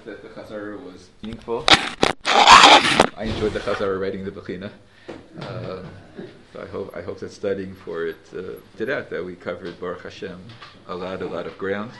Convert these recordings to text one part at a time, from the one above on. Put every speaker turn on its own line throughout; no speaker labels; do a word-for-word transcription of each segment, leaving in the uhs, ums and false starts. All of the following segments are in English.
that the Chazara was meaningful. I enjoyed the Chazara writing the Bechina. Uh, so I hope I hope that studying for it uh, did out that we covered Baruch Hashem a lot, a lot of ground,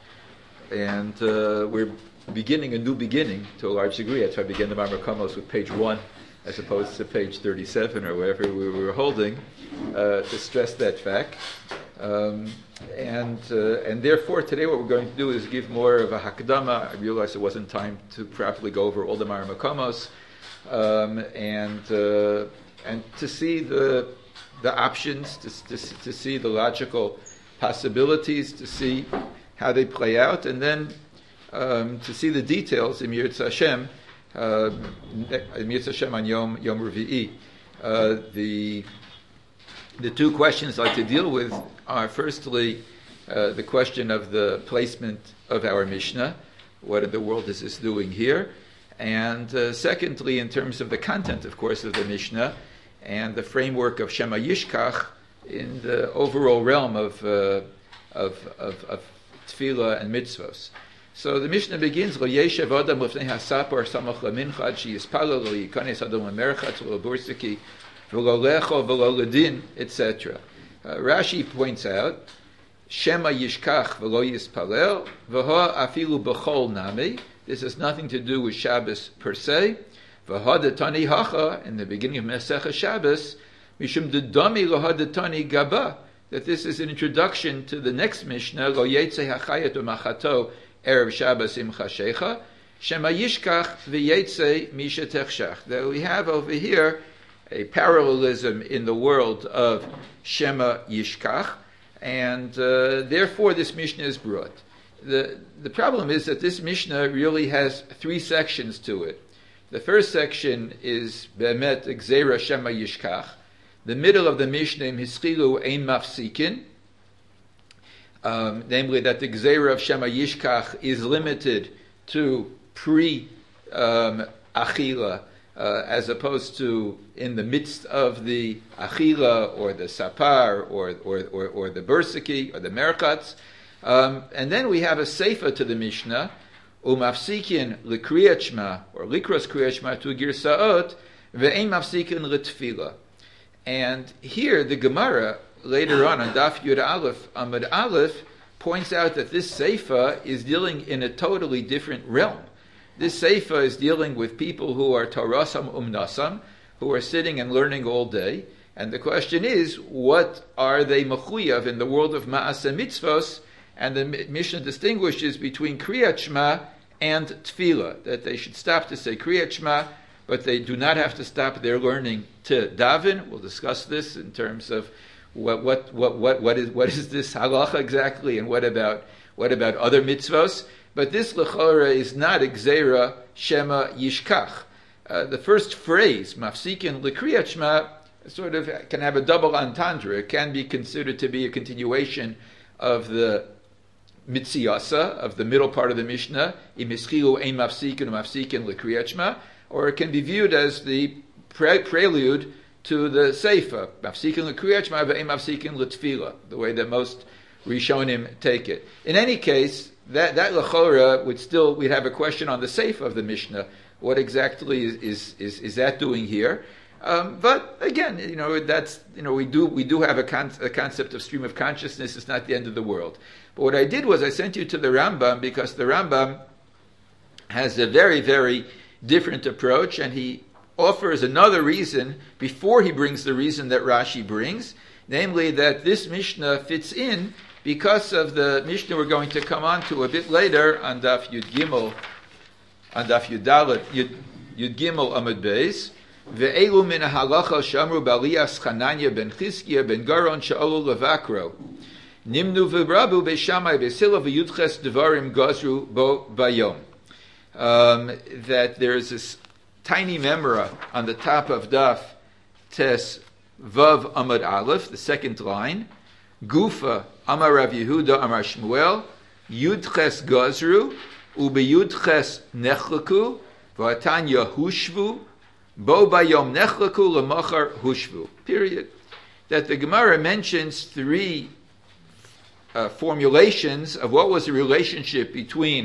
and uh, we're beginning a new beginning to a large degree. That's why I began the Mamar Komos with page one, as opposed to page thirty-seven or wherever we were holding, uh, to stress that fact. Um, and uh, and therefore today what we're going to do is give more of a hakdama. I realized it wasn't time to properly go over all the Mamar Komos, um, and uh, and to see the the options, to, to to see the logical possibilities, to see how they play out, and then um, to see the details in Yirtz Hashem, uh, in Yirtz Hashem on Yom Yom Revi'i. Uh, the The two questions I'd like to deal with are, firstly, uh, the question of the placement of our Mishnah. What in the world is this doing here? And uh, secondly, in terms of the content, of course, of the Mishnah and the framework of Shema Yishkach in the overall realm of uh, of, of, of Tefillah and Mitzvos. So the Mishnah begins, Lo yeshev adam lefnei hasapar samach lamincha ad sheyispalel lo yikanes adam lamerchatz lo bursiki v'lo lecho v'lo ledin, et cetera. Uh, Rashi points out, Shema yishkach v'lo yispalel v'ho afilu b'chol nami. This has nothing to do with Shabbos per se. V'ho detani hacha, in the beginning of Masechah Shabbos, mishum dedami lo detani gaba, that this is an introduction to the next Mishnah, Lo yetze hachayat u'machato erev Shabbos im chashecha, Shema yishkach v'yetze misha techshach. That we have over here a parallelism in the world of Shema Yishkach, and uh, therefore this Mishnah is brought. The, the problem is that this Mishnah really has three sections to it. The first section is Be'emet Gzeira Shema Yishkach. The middle of the Mishnah, Hischilu Ein Mafsikin, um, namely that the Gzeira of Shema Yishkach is limited to pre-Achila, um, Uh, as opposed to in the midst of the achila or the sapar or or or, or the bursiki or the merchatz, um, and then we have a seifa to the Mishnah, umafsikin likriyat shma or likros kriyat shma to girsaot ve'ein mafsikin litfila. And here the Gemara later on on Daf Yud Aleph Amud Aleph points out that this seifa is dealing in a totally different realm. This Seifa is dealing with people who are Torasam Umnasam, who are sitting and learning all day. And the question is, what are they mechuyav in the world of Ma'aseh Mitzvos? And the Mishnah distinguishes between Kriyat Shema and Tefillah, that they should stop to say Kriyat Shema, but they do not have to stop their learning to daven. We'll discuss this in terms of what what what what, what is what is this halacha exactly, and what about what about other mitzvos? But this lechora is not Gzeira Shema Yishkach. Uh, the first phrase, Mafsikin L'Kriyat Shema, sort of can have a double entendre. It can be considered to be a continuation of the Mitziyasa, of the middle part of the Mishnah, Im Hischilu Ein Mafsikin Mafsikin L'Kriyat Shema, or it can be viewed as the pre- prelude to the Seifa, Mafsikin L'Kriyat Shema ve'Ein Mafsikin L'Tefillah, the way that most Rishonim take it. In any case, That that lechora would still, we'd have a question on the seif of the Mishnah. What exactly is is is, is that doing here? Um, but again, you know, that's you know we do we do have a, con- a concept of stream of consciousness. It's not the end of the world. But what I did was I sent you to the Rambam, because the Rambam has a very very different approach, and he offers another reason before he brings the reason that Rashi brings, namely that this Mishnah fits in because of the Mishnah we're going to come on to a bit later on Daf Yud Gimel, on Daf Yud Dalet, Yud, Yud Gimel Amud Beis, ve'elu min halacha shamru b'aliyas Chananya ben Chizkiya ben Garon she'olu levakro, nimnu v'rabu be'shamai be'sila v'yudches devarim gazru bo bayom. Um, that there's this tiny memora on the top of Daf Tes Vav Amud Aleph, the second line, Gufa Amar Rav Yehuda Amar Shmuel Yudches Gazru Ube Yudches Nechlaku V'Atanya Hushvu Bo Bayom Nechlaku L'Machar Hushvu. Period. That the Gemara mentions three uh, formulations of what was the relationship between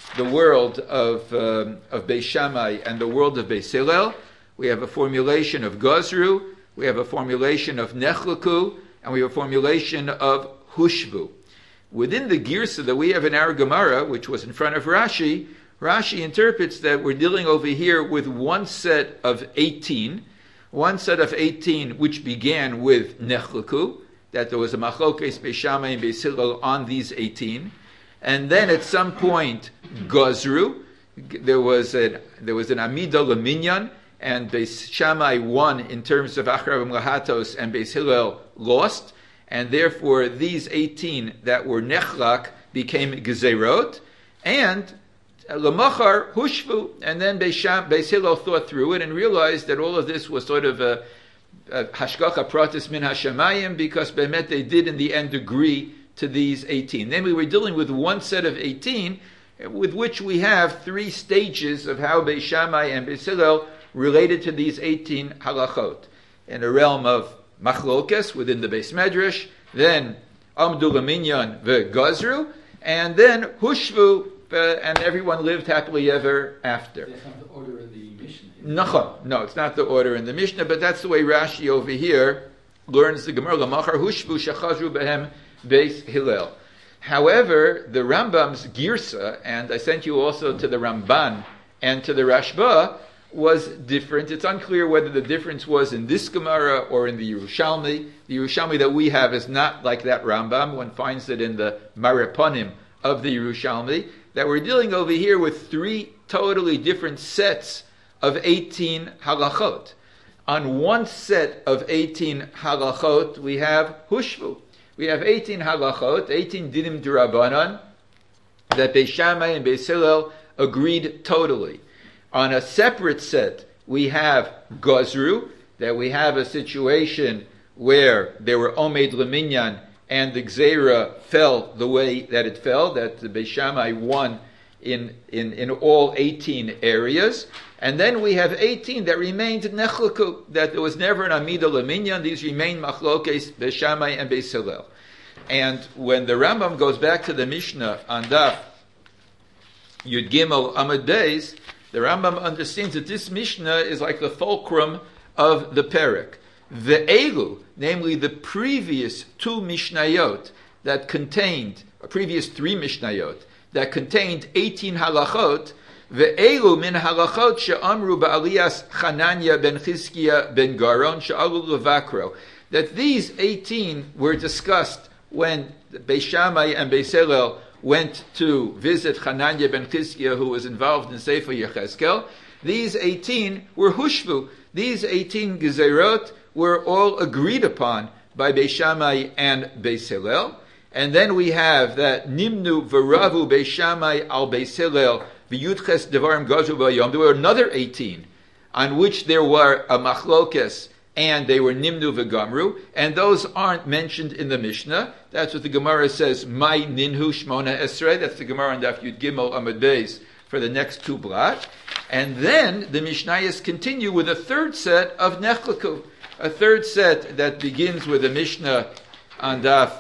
the world of um, of Beis Shammai and the world of Beis Hillel. We have a formulation of Gozru, we have a formulation of Nechlaku, and we have a formulation of Hushvu. Within the Girsa that we have in our Gemara, which was in front of Rashi, Rashi interprets that we're dealing over here with one set of eighteen, one set of eighteen which began with Nechlaku, that there was a Machlokes Beis Shammai and Beis Hillel on these eighteen, and then at some point Gozru, there was an there was an Amida Leminyan, and Beis Shammai won in terms of Acharabim Lahatos, and Beis Hillel lost, and therefore these eighteen that were Nechlak became Gezerot, and Lamachar Hushvu, and then Beis, Sham, Beis Hillel thought through it and realized that all of this was sort of a, a Hashgacha Pratis Min Hashamayim, because Behemet they did in the end agree to these eighteen. Then we were dealing with one set of eighteen, with which we have three stages of how Beis Shammai and Beis Hillel related to these eighteen halachot. In the realm of Machlokes within the Beis Medrash, then Amdu Laminyan ve'Gazru, and then Hushvu, uh, and everyone lived happily ever after.
That's not the order in the Mishnah.
No, no, it's not the order in the Mishnah, but that's the way Rashi over here learns the Gemara. Lamachar Hushvu shachazru behem Beis Hillel. However, the Rambam's Girsa, and I sent you also to the Ramban and to the Rashba, was different. It's unclear whether the difference was in this Gemara or in the Yerushalmi. The Yerushalmi that we have is not like that Rambam. One finds it in the Mareponim of the Yerushalmi, that we're dealing over here with three totally different sets of eighteen halachot. On one set of eighteen halachot, we have Hushvu. We have eighteen halachot, eighteen dinim d'Rabbanan, that Beis Shammai and Beis Hillel agreed totally. On a separate set, we have Gozru, that we have a situation where there were Omed Leminyan and the Gzeira fell the way that it fell, that the Beis Shammai won in, in, in all eighteen areas. And then we have eighteen that remained Nechlaku, that there was never an Amida Leminyan. These remained Machlokes, Beis Shammai and Beis Hillel. And when the Rambam goes back to the Mishnah on Daf Yud Gimel Amud Beis, the Rambam understands that this Mishnah is like the fulcrum of the Perek. The Elu, namely the previous two Mishnayot that contained, or previous three Mishnayot, that contained eighteen halachot, the Elu min halachot she'amru ba'aliyas Chananya ben Chizkiya ben Garon she'alu levakro, that these eighteen were discussed when Beis Shammai and Beis Hillel went to visit Chananya ben Chizkiya, who was involved in Sefer Yechezkel. These eighteen were Hushvu. These eighteen Gezerot were all agreed upon by Beis Shammai and Beis Hillel. And then we have that Nimnu v'Ravu Beis Shammai al Beis Hillel v'Yudches Devarim Gazru b'Yom. There were another eighteen on which there were a Machlokes, and they were Nimnu v'Gamru, and those aren't mentioned in the Mishnah. That's what the Gemara says, Mai Ninhu Shmona Esrei. That's the Gemara on Daf Yud Gimel Amud Beis for the next two blot. And then the Mishnayos continue with a third set of Nechlaku, a third set that begins with the Mishnah on Daf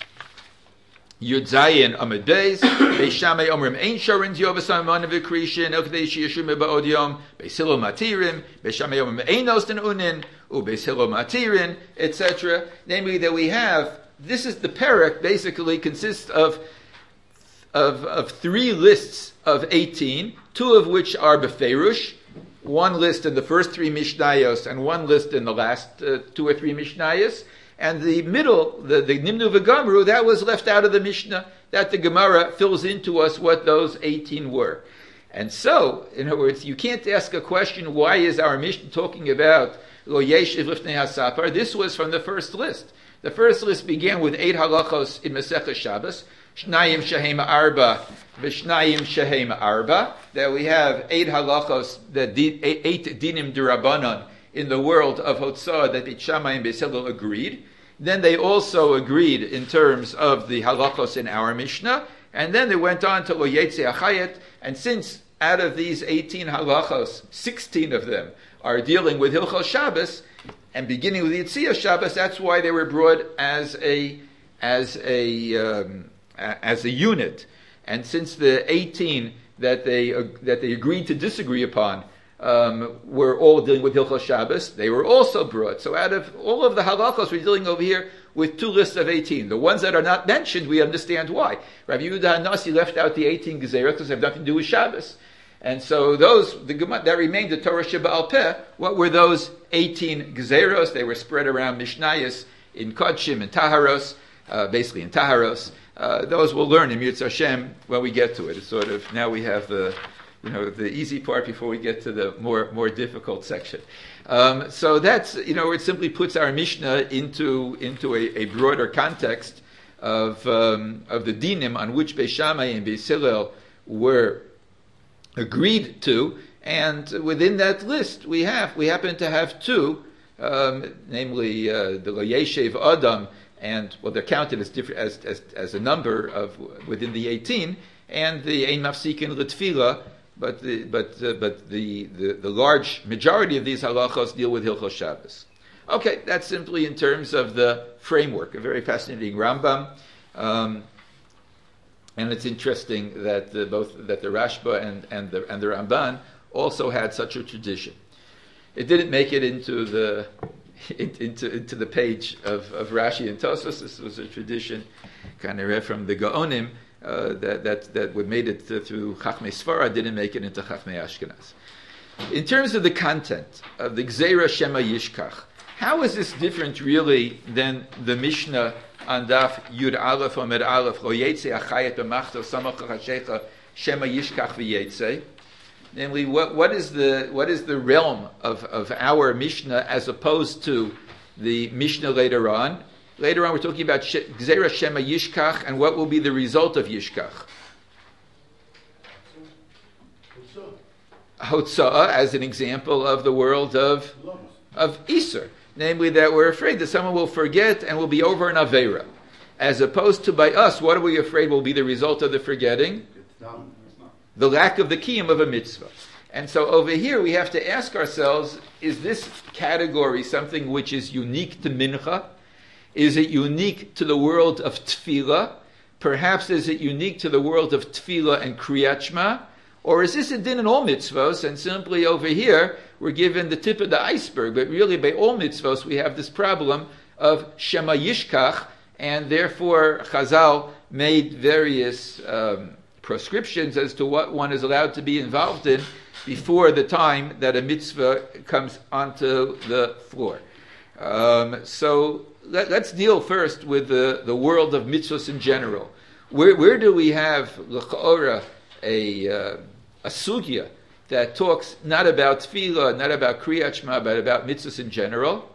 Yud Zayin Amud Beis. Beis Shammai Omrim Ein Sharin Yovas Amon V'Krishin El Kdei Sheyishum Ba'od Yom. Beis Hillel Matirim. Beis Shammai Omrim Ein Osten Unin U Beis Hillel Matirin, et cetera. Namely, that we have, this is the Perek, basically consists of of of three lists of eighteen, two of which are Befeirush, one list in the first three Mishnayos and one list in the last uh, two or three Mishnayos. And the middle, the, the Nimnu v'Gamru, that was left out of the Mishnah, that the Gemara fills into us what those eighteen were. And so, in other words, you can't ask a question, why is our Mishnah talking about Lo Yeshiv Lifnei HaSapar? This was from the first list. The first list began with eight halachos in Masechah Shabbos, Shnayim Shehem Arba, V'Shnayim Shehem Arba, that we have eight halachos, that di, eight dinim d'Rabbanan in the world of Hotzah that Beis Shammai and Beis Hillel agreed. Then they also agreed in terms of the halachos in our Mishnah, and then they went on to Lo Yetzei Achayet, and since out of these eighteen halachos, sixteen of them are dealing with Hilchos Shabbos, and beginning with Yetzias Shabbos, that's why they were brought as a as a um, as a unit. And since the eighteen that they uh, that they agreed to disagree upon um, were all dealing with Hilchos Shabbos. They were also brought. So out of all of the halachos, we're dealing over here with two lists of eighteen. The ones that are not mentioned, we understand why. Rabbi Yehuda Hanasi left out the eighteen gezerah because they have nothing to do with Shabbos. And so those, the that remained the Torah Sheba'al Peh, what were those eighteen gezeros? They were spread around Mishnayos, in Kodshim, in Taharos, uh, basically in Taharos. Uh, those we'll learn in Yirtzeh Hashem when we get to it. It's sort of, now we have the, you know, the easy part before we get to the more, more difficult section. Um, so that's, you know, it simply puts our Mishnah into, into a, a broader context of, um, of the dinim on which Beis Shammai and Beis Hillel were agreed to, and within that list we have, we happen to have two, um, namely uh, the Lo Yeshev Adam, and well, they're counted as different as, as as a number of within the eighteen, and the Ein Mafsikin L'Tfila, but the but uh, but the, the the large majority of these halachos deal with Hilchos Shabbos. Okay, that's simply in terms of the framework. A very fascinating Rambam, um, and it's interesting that the, both that the Rashba and and the and the Ramban also had such a tradition. It didn't make it into the into into the page of, of Rashi and Tosfos. This was a tradition, kind of read from the Gaonim, uh, that that that would made it through Chachmei Sfarad, didn't make it into Chachmei Ashkenaz. In terms of the content of the Gzeira Shema Yishkach, how is this different really than the Mishnah on Daf Yud Aleph Omed Aleph Lo Yetze Achayet B'Machto Samach Chashecha Shema Yishkach V'Yetze? Namely, what, what is the what is the realm of, of our Mishnah as opposed to the Mishnah later on? Later on, we're talking about Gzeira Shema Yishkach, and what will be the result of Yishkach? Hotza'ah, as an example of the world of of Isur. Namely, that we're afraid that someone will forget and will be over an Aveira. As opposed to by us, what are we afraid will be the result of the forgetting? The lack of the kiyum of a mitzvah. And so over here we have to ask ourselves, is this category something which is unique to mincha? Is it unique to the world of tefillah? Perhaps is it unique to the world of tefillah and kriyat shema? Or is this a din in all mitzvos, and simply over here we're given the tip of the iceberg, but really by all mitzvos we have this problem of shema yishkach, and therefore Chazal made various um, proscriptions as to what one is allowed to be involved in before the time that a mitzvah comes onto the floor. Um, so let, let's deal first with the, the world of mitzvahs in general. Where, where do we have l'cha'ora a uh, a sugya that talks not about tefillah, not about kriyat shema, but about mitzvahs in general?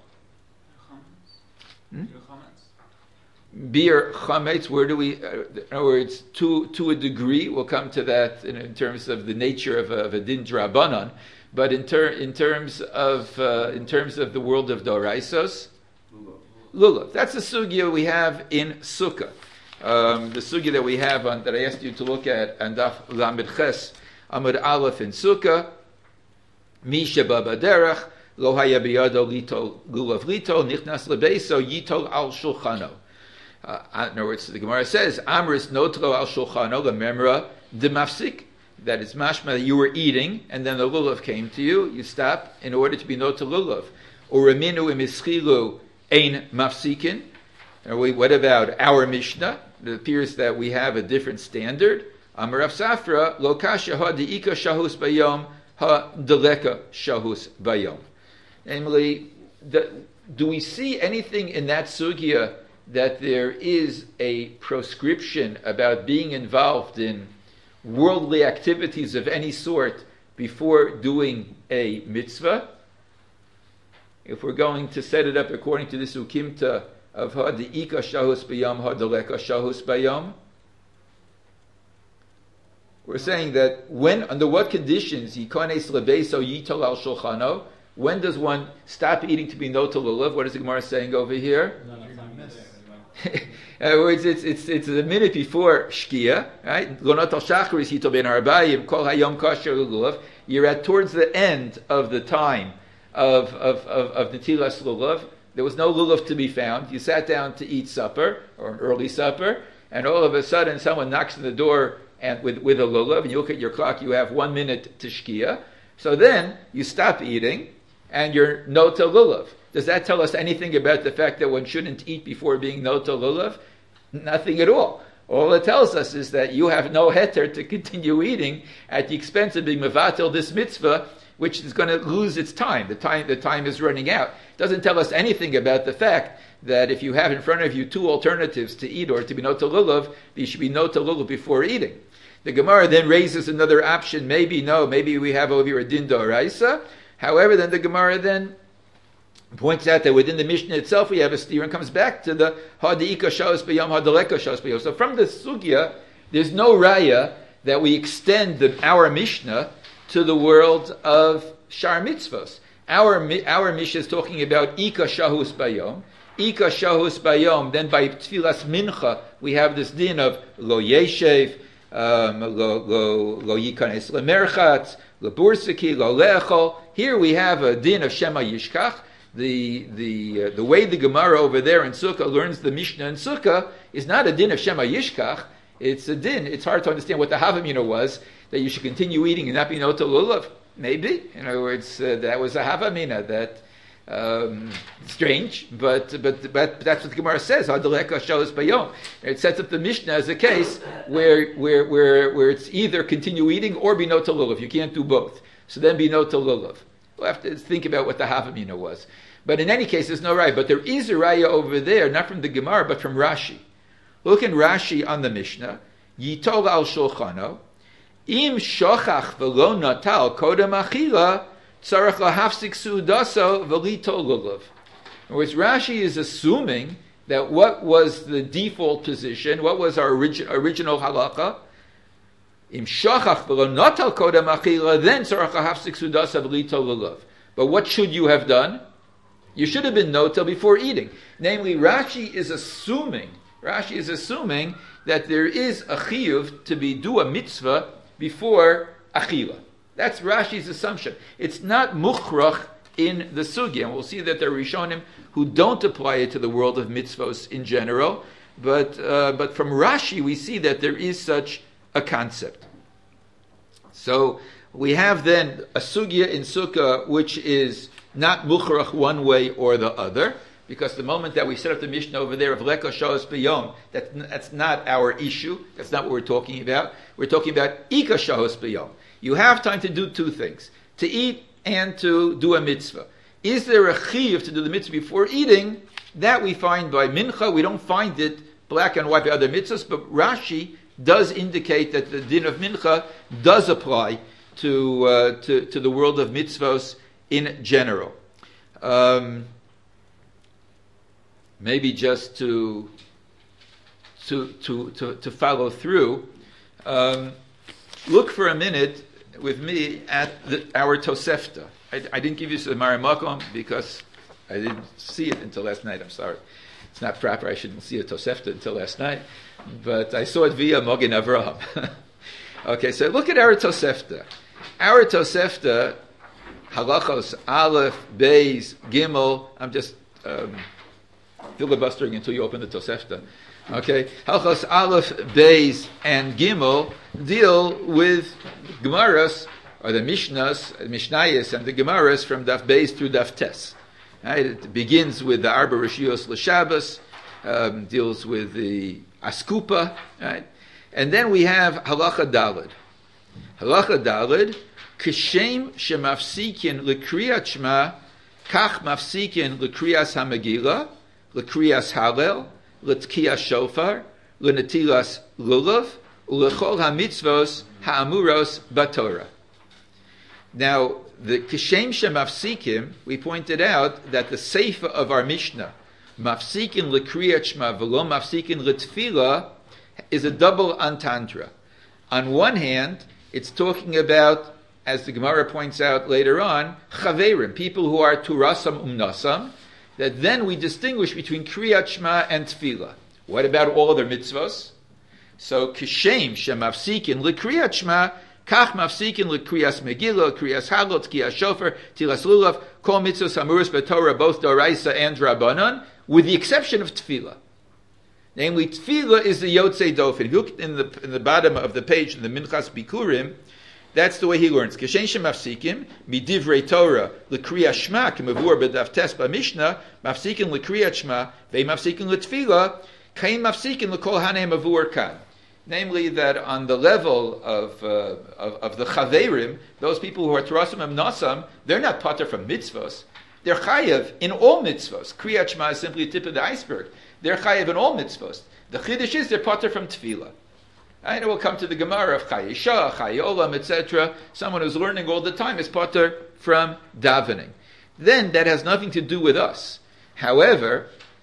Hmm? Beer chametz, where do we, uh, in other words, to to a degree, we'll come to that in, in terms of the nature of a, of a din drabanan, but in, ter, in terms of uh, in terms of the world of doraisos, lulav. That's the sugya we have in sukkah. Um, the sugya that we have on, that I asked you to look at, and daf lamed ches amud aleph in sukkah, mi sheba baderach lo haya biyado litol lulav litol nichnas lebeiso yitol al shulchano. Uh, in other words, the Gemara says, Amris notro al shulchano lememra demafsik. That is mashma that you were eating, and then the lulav came to you. You stop in order to be not lulav. Or reminu imischilu ein mafsikin. What about our Mishnah? It appears that we have a different standard. Amar Rav Safra lo kasha ha deika shahus bayom ha deleka shahus bayom. Namely, the, do we see anything in that sugya that there is a proscription about being involved in worldly activities of any sort before doing a mitzvah? If we're going to set it up according to this ukimta of ha deika shahus bayom ha deleka shahus bayom, we're saying that when, under what conditions, yikones lebeso yitol al shulchano, when does one stop eating to be notel lulav? What is the Gemara saying over here? No, no, in other words, it's it's it's a minute before shkia, right? Lonot al shachris yitol ben arbayim kol hayom kosher lulav. You're at towards the end of the time of of of, of netilas lulav. There was no lulav to be found. You sat down to eat supper or an early supper, and all of a sudden someone knocks on the door and with, with a lulav, and you look at your clock, you have one minute to shkia. So then you stop eating, and you're nota lulav. Does that tell us anything about the fact that one shouldn't eat before being nota lulav? Nothing at all. All it tells us is that you have no heter to continue eating at the expense of being mevatel this mitzvah, which is going to lose its time. The time the time is running out. It doesn't tell us anything about the fact that if you have in front of you two alternatives to eat or to be nota lulav, you should be nota lulav before eating. The Gemara then raises another option. Maybe no, maybe we have over here a din d'oraisa. However, then the Gemara then points out that within the Mishnah itself we have a steer and comes back to the ha'deika shos b'yom ha'deleka shos b'yom. So from the sugya, there's no raya that we extend the, our Mishnah to the world of shar mitzvos. Our our Mishnah is talking about ika shahus b'yom, ika shahus b'yom. Then by tfilas mincha we have this din of lo yeshev, um, lo lo lo yikanes lemerchatz, lo bursaki, lo lechol. Here we have a din of shema yishkach. The the uh, the way the Gemara over there in Sukkah learns the Mishnah in Sukkah is not a din of Shema Yishkach. It's a din. It's hard to understand what the Havamina was, that you should continue eating and not be nota lulav. Maybe, in other words, uh, that was a Havamina. That um, strange, but but but that's what the Gemara says. Hadeleka shows bayom. It sets up the Mishnah as a case where where where where it's either continue eating or be nota lulav. You can't do both. So then be nota lulav. We'll have to think about what the Havamina was. But in any case, there's no raya. But there is a raya over there, not from the Gemara, but from Rashi. Look in Rashi on the Mishnah. Yitol al shulchano. Im shochach v'lo natal kodem achila tzarech lahafsik sudaso v'litol lulav. In other words, Rashi is assuming that what was the default position, what was our origi- original halacha, Im shachach v'lo natal kodem achila, then tzarech lahafsik sudaso v'litol lulav. But what should you have done? You should have been notel before eating. Namely, Rashi is assuming, Rashi is assuming that there is a chiyuv to be do a mitzvah before achila. That's Rashi's assumption. It's not mukhrach in the sugya. And we'll see that there are Rishonim who don't apply it to the world of mitzvos in general. But uh, but from Rashi we see that there is such a concept. So we have then a sugya in sukkah which is not mukhrach one way or the other, because the moment that we set up the Mishnah over there of leka shos b'yom, that, that's not our issue. That's not what we're talking about. We're talking about ika shos b'yom. You have time to do two things: to eat and to do a mitzvah. Is there a chiyuv to do the mitzvah before eating? That we find by mincha. We don't find it black and white by other mitzvahs, but Rashi does indicate that the din of mincha does apply to uh, to, to the world of mitzvos in general. Um, maybe just to to to to, to follow through, um, look for a minute with me at the, our Tosefta. I, I didn't give you the Mari Makom because I didn't see it until last night. I'm sorry. It's not proper. I shouldn't see a Tosefta until last night. But I saw it via Mogen Avraham. Okay, so look at our Tosefta. Our Tosefta, Halachos, Aleph, Beis, Gimel. I'm just um, filibustering until you open the Tosefta. Okay, Halachos, Aleph, Beis, and Gimel deal with Gemaras, or the Mishnahs, Mishnayos, and the Gemaras from Daf Beis through Daf Tes. Right? It begins with the Arba Rishiyos L'Shabbos, um, deals with the Askupa, right? And then we have Halacha Daled. Halacha Daled, Kishem shemafsikin l'kriyat shma, kach mafsikin l'kriyas hamegila, l'kriyas halel, l'tkiyas shofar, l'netilas lulav, u'lechol hamitzvos ha'amuros b'Torah. Now, the Kishem shemafsikim, we pointed out that the seifa of our Mishnah, mafsikin l'kriyat shma v'lo mafsikin l'tfila, is a double entendre. On one hand, it's talking about, as the Gemara points out later on, chaverim, people who are turasam umnasam, that then we distinguish between kriyat shma and tefillah. What about all other mitzvos? So, kishem shemafsikin l'kriyat shma, kach mafsikin l'kriyas megillah, kriyas halot, kriyas shofar, tilas lulav, kol mitzvos hamuros b'Torah, both d'oraisa and rabbanon, with the exception of tefillah. Namely, tefillah is the yotzei dofen. If you look in the in the bottom of the page in the Minchas Bikurim, that's the way he learns. Keshen shemafsikim midivrei Torah l'kriyat shma k'mavur b'daf tes b'mishnah mafsikim l'kriyat shma ve'mafsikim l'tefillah kain mafsikim l'kol hanei mavur kan. Namely, that on the level of, uh, of of the chaverim, those people who are terasim and nasam, they're not pater from mitzvos. They're chayev in all mitzvos. Kriyat shma is simply the tip of the iceberg. They're chayev in all mitzvos. The chiddush is they're pater from tefillah. I know we'll come to the Gemara of Chayisha, Chayolam, et cetera. Someone who's learning all the time is pater from davening. Then that has nothing to do with us. However,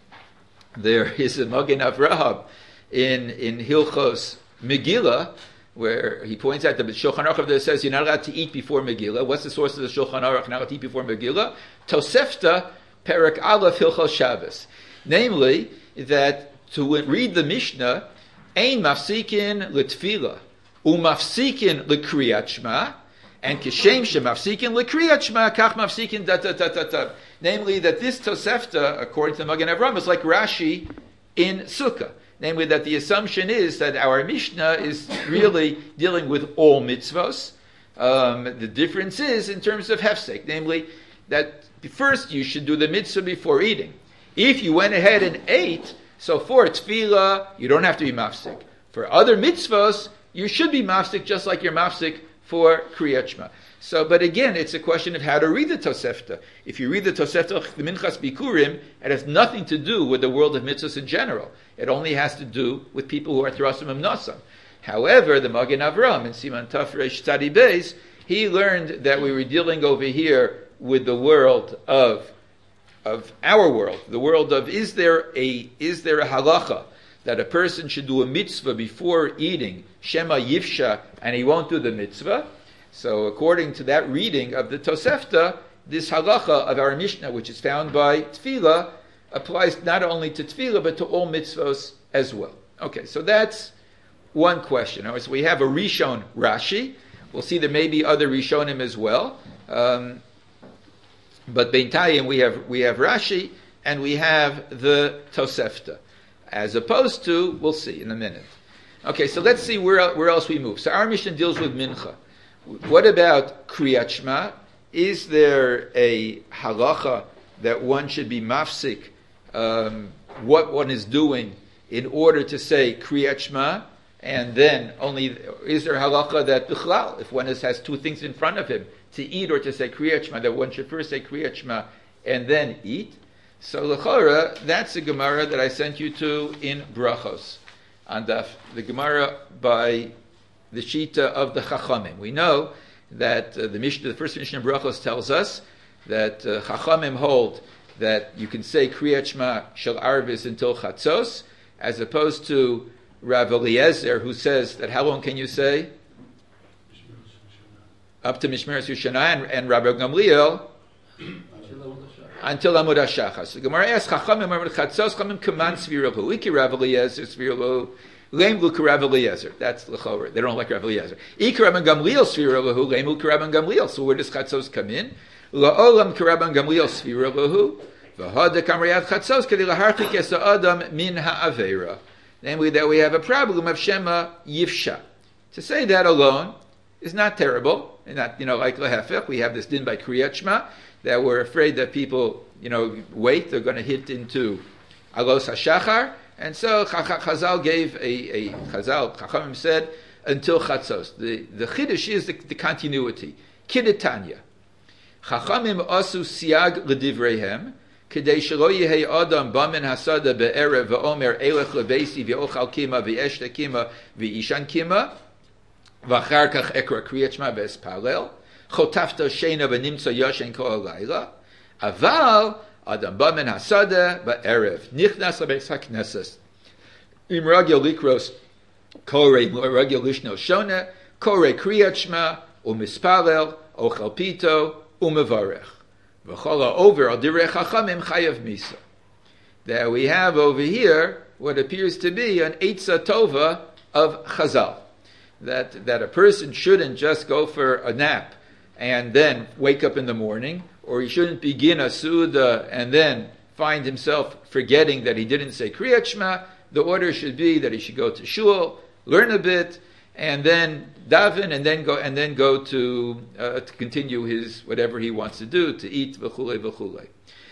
there is a Magen Avraham in in Hilchos Megillah, where he points out that the Shulchan Aruch that says you're not allowed to eat before Megillah. What's the source of the Shulchan Aruch not allowed to eat before Megillah? Tosefta Perek Aleph Hilchos Shabbos. Namely, that to read the Mishnah, Ein mafsikin l'tefillah, umafsikin l'kriyat shma, and kishem shemafsikin l'kriyat shma, kach mafsikin da da da da da. Namely, that this Tosefta, according to Magen Avraham, is like Rashi in Sukkah. Namely, that the assumption is that our Mishnah is really dealing with all mitzvos. Um, the difference is in terms of hefsek, namely that first you should do the mitzvah before eating. If you went ahead and ate, so for tefillah, you don't have to be mafsik. For other mitzvahs, you should be mafsik just like you're mafsik for Kriyat Shema. So, but again, it's a question of how to read the Tosefta. If you read the Tosefta, the Minchas Bikurim, it has nothing to do with the world of mitzvahs in general. It only has to do with people who are Terasim and Nasam. However, the Magen Avraham in Siman Taf Reish Tzadi Beis, he learned that we were dealing over here with the world of of our world, the world of is there a is there a halacha that a person should do a mitzvah before eating Shema Yifsha and he won't do the mitzvah? So according to that reading of the Tosefta, this halacha of our Mishnah, which is found by Tefillah, applies not only to Tefillah but to all mitzvahs as well. Okay, so that's one question. So we have a Rishon Rashi. We'll see there may be other Rishonim as well. Um, But Beintayim we have we have Rashi and we have the Tosefta, as opposed to we'll see in a minute. Okay, so let's see where where else we move. So our Mishnah deals with Mincha. What about Kriyat Shema? Is there a halacha that one should be mafsik um, what one is doing in order to say Kriyat Shema? And then only is there a halacha that bichlal, if one is, has two things in front of him, to eat or to say Kriyat Shema, that one should first say Kriyat Shema and then eat? So l'chora, that's the Gemara that I sent you to in Brachos, on the, the Gemara by the Shita of the Chachamim. We know that uh, the Mishnah, the first Mishnah of Brachos tells us that uh, Chachamim hold that you can say Kriyat Shema shel Arvis until Chatzos, as opposed to Rav Eliezer, who says that how long can you say? Up to Mishmeres Yushanah, and, and Rabbi Gamliel until Amud HaShachar. So the Gemara asks, Chachamim Amud Chatzos, Chachamim Kaman Svirahu, Iki Rav Eliezer Svirahu, Leimlu K'Rav Eliezer. That's l'chover. They don't like Rav Eliezer. Iki Rabbi Gamliel Svirahu, Leimlu K'Rav Gamliel. So where does Chatzos come in? La'olam K'Rav Gamliel Svirahu, V'hada Kamriyat Chatzos, K'di Laharchik Es Ha'adam Min Ha'avera. Namely, that we have a problem of Shema Yifsha. To say that alone is not terrible, and not, you know, like Lehefech, we have this din by Kriyat Shema, that we're afraid that people, you know, wait, they're going to hit into Alos HaShachar, and so Chazal gave a, a Chazal, Chachamim said, until Chatzos. The, the Chiddush is the, the continuity. Kiddetanya. Chachamim asu siag l'divreihem, כדי שלא יהיה אדם במן הסדה בערב ואומר אלך לביסי ואוכל קימה ואשתה קימה ואישן קימה ואחר כך אקרא קריאת שמע ואספלל חוטפת שינה ונמצא ישן כל הלילה אבל אדם במן הסדה בערב נכנס לבית הכנסת אם רגל לקרוס קורא רגל לשנו שונה קורא קריאת שמע ומספלל אוכל פיתו ומברך. That we have over here what appears to be an Eitzah Tova of Chazal. That, that a person shouldn't just go for a nap and then wake up in the morning, or he shouldn't begin a Suda and then find himself forgetting that he didn't say Kriyat Shema, the order should be that he should go to shul, learn a bit, and then daven, and then go and then go to uh, to continue his whatever he wants to do, to eat, v'chulei v'chulei.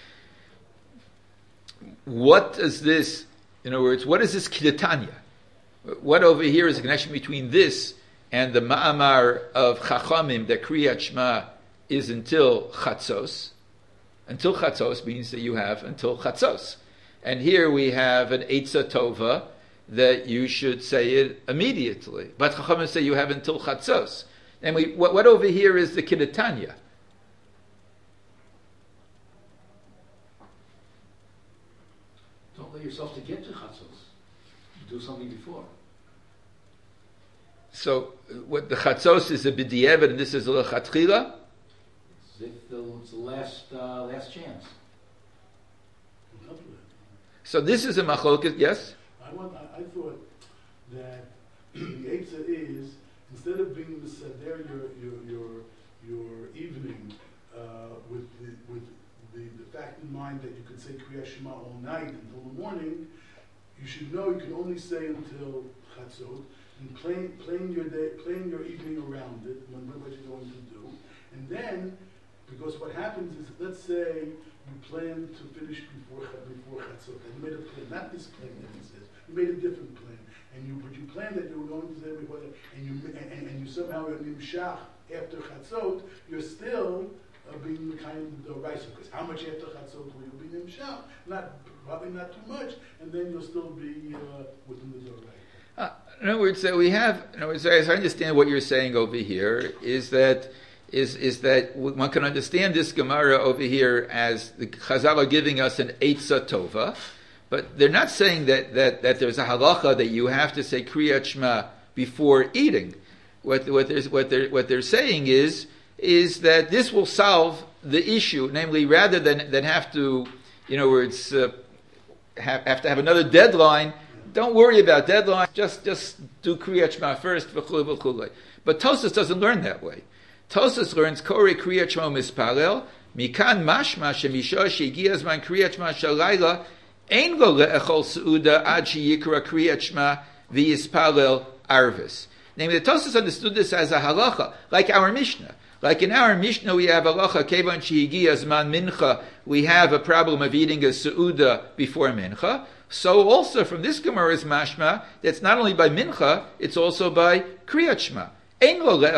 What is this? In other words, what is this Kidatanya? What over here is the connection between this and the ma'amar of Chachamim that Kriyat Shema is until Chatzos? Until Chatzos means that you have until Chatzos. And here we have an Eitzah Tova that you should say it immediately. But Chachamim say you have until Chatzos. And we, what, what over here is the Kidatanya?
Don't let yourself to get to Chatzos. Do something before.
So, what the Chatzos is a b'di'evet, and this is a lechatchila?
It's the, it's the last, uh, last chance.
So this is a machloket, yes?
I want. I, I thought that the Eitzah is, instead of being misader your your your your evening uh, with the with the, the fact in mind that you could say Kriyat Shema all night until the morning, you should know you can only say until Chatzot, and plan plan your day, plan your evening around it, when what you're going to do, and then, because what happens is, let's say you plan to finish before before Chatzot, and you made a plan, not this plan that he says, you made a different plan, and you but you planned that you were going to say before that, and you and, and, and you somehow are nimshach after Chatzot, you're still uh, being the kind of the rice, because how much after Chatzot will you be nimshach? Not probably not too much, and then you'll still be uh, within the Torah.
Uh, in other words, uh, we have. In other words, as I understand what you're saying over here is that. Is, is that one can understand this Gemara over here as the Chazal are giving us an Eitzah Tova, but they're not saying that, that, that there's a halacha that you have to say Kriyat Shema before eating. What, what, they're, what, they're, what they're saying is, is that this will solve the issue, namely rather than, than have to, you know, where it's, uh, have, have to have another deadline, don't worry about deadline, just, just do Kriyat Shema first, v'chulei v'chulei. But Tosas doesn't learn that way. Tosas learns Kore Kriyat Shema Mispalel Mikan Mashma Shemisha Shegiya Zman Kriyat Shema Shalayla Ein Lo Le'echol Seuda Ad Sheyikra Kriyat Shema V'Yispalel Arvis. Namely, the Tosas understood this as a halacha, like our Mishnah. Like in our Mishnah, we have halacha Kevan Shegiya Zman Mincha. We have a problem of eating a Seuda before Mincha. So also from this Gemara is Mashma that's not only by Mincha, it's also by Kriyat Shema. And so when did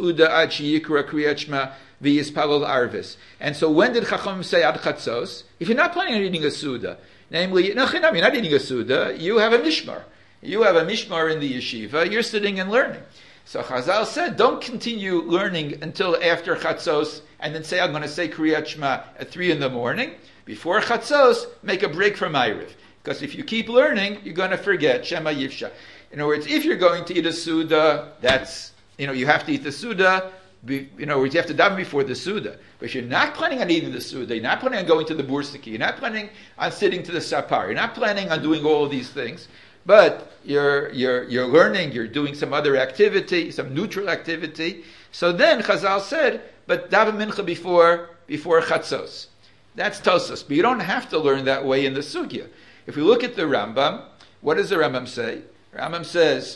Chacham say ad chatzos? If you're not planning on eating a suda, namely, you're not eating a suda, you have a mishmar. You have a mishmar in the yeshiva, you're sitting and learning. So Chazal said, don't continue learning until after chatzos, and then say, I'm going to say Kriyat Shema at three in the morning. Before chatzos, make a break from Erev. Because if you keep learning, you're going to forget Shema Yivsha. In other words, if you're going to eat a suda, that's You know, you have to eat the Suda, be, you know, you have to daven before the Suda. But if you're not planning on eating the Suda, you're not planning on going to the Bursiki, you're not planning on sitting to the Sapar, you're not planning on doing all of these things, but you're, you're, you're learning, you're doing some other activity, some neutral activity. So then Chazal said, but daven mincha before, before Chatzos. That's Tosas. But you don't have to learn that way in the Sugya. If we look at the Rambam, what does the Rambam say? Rambam says,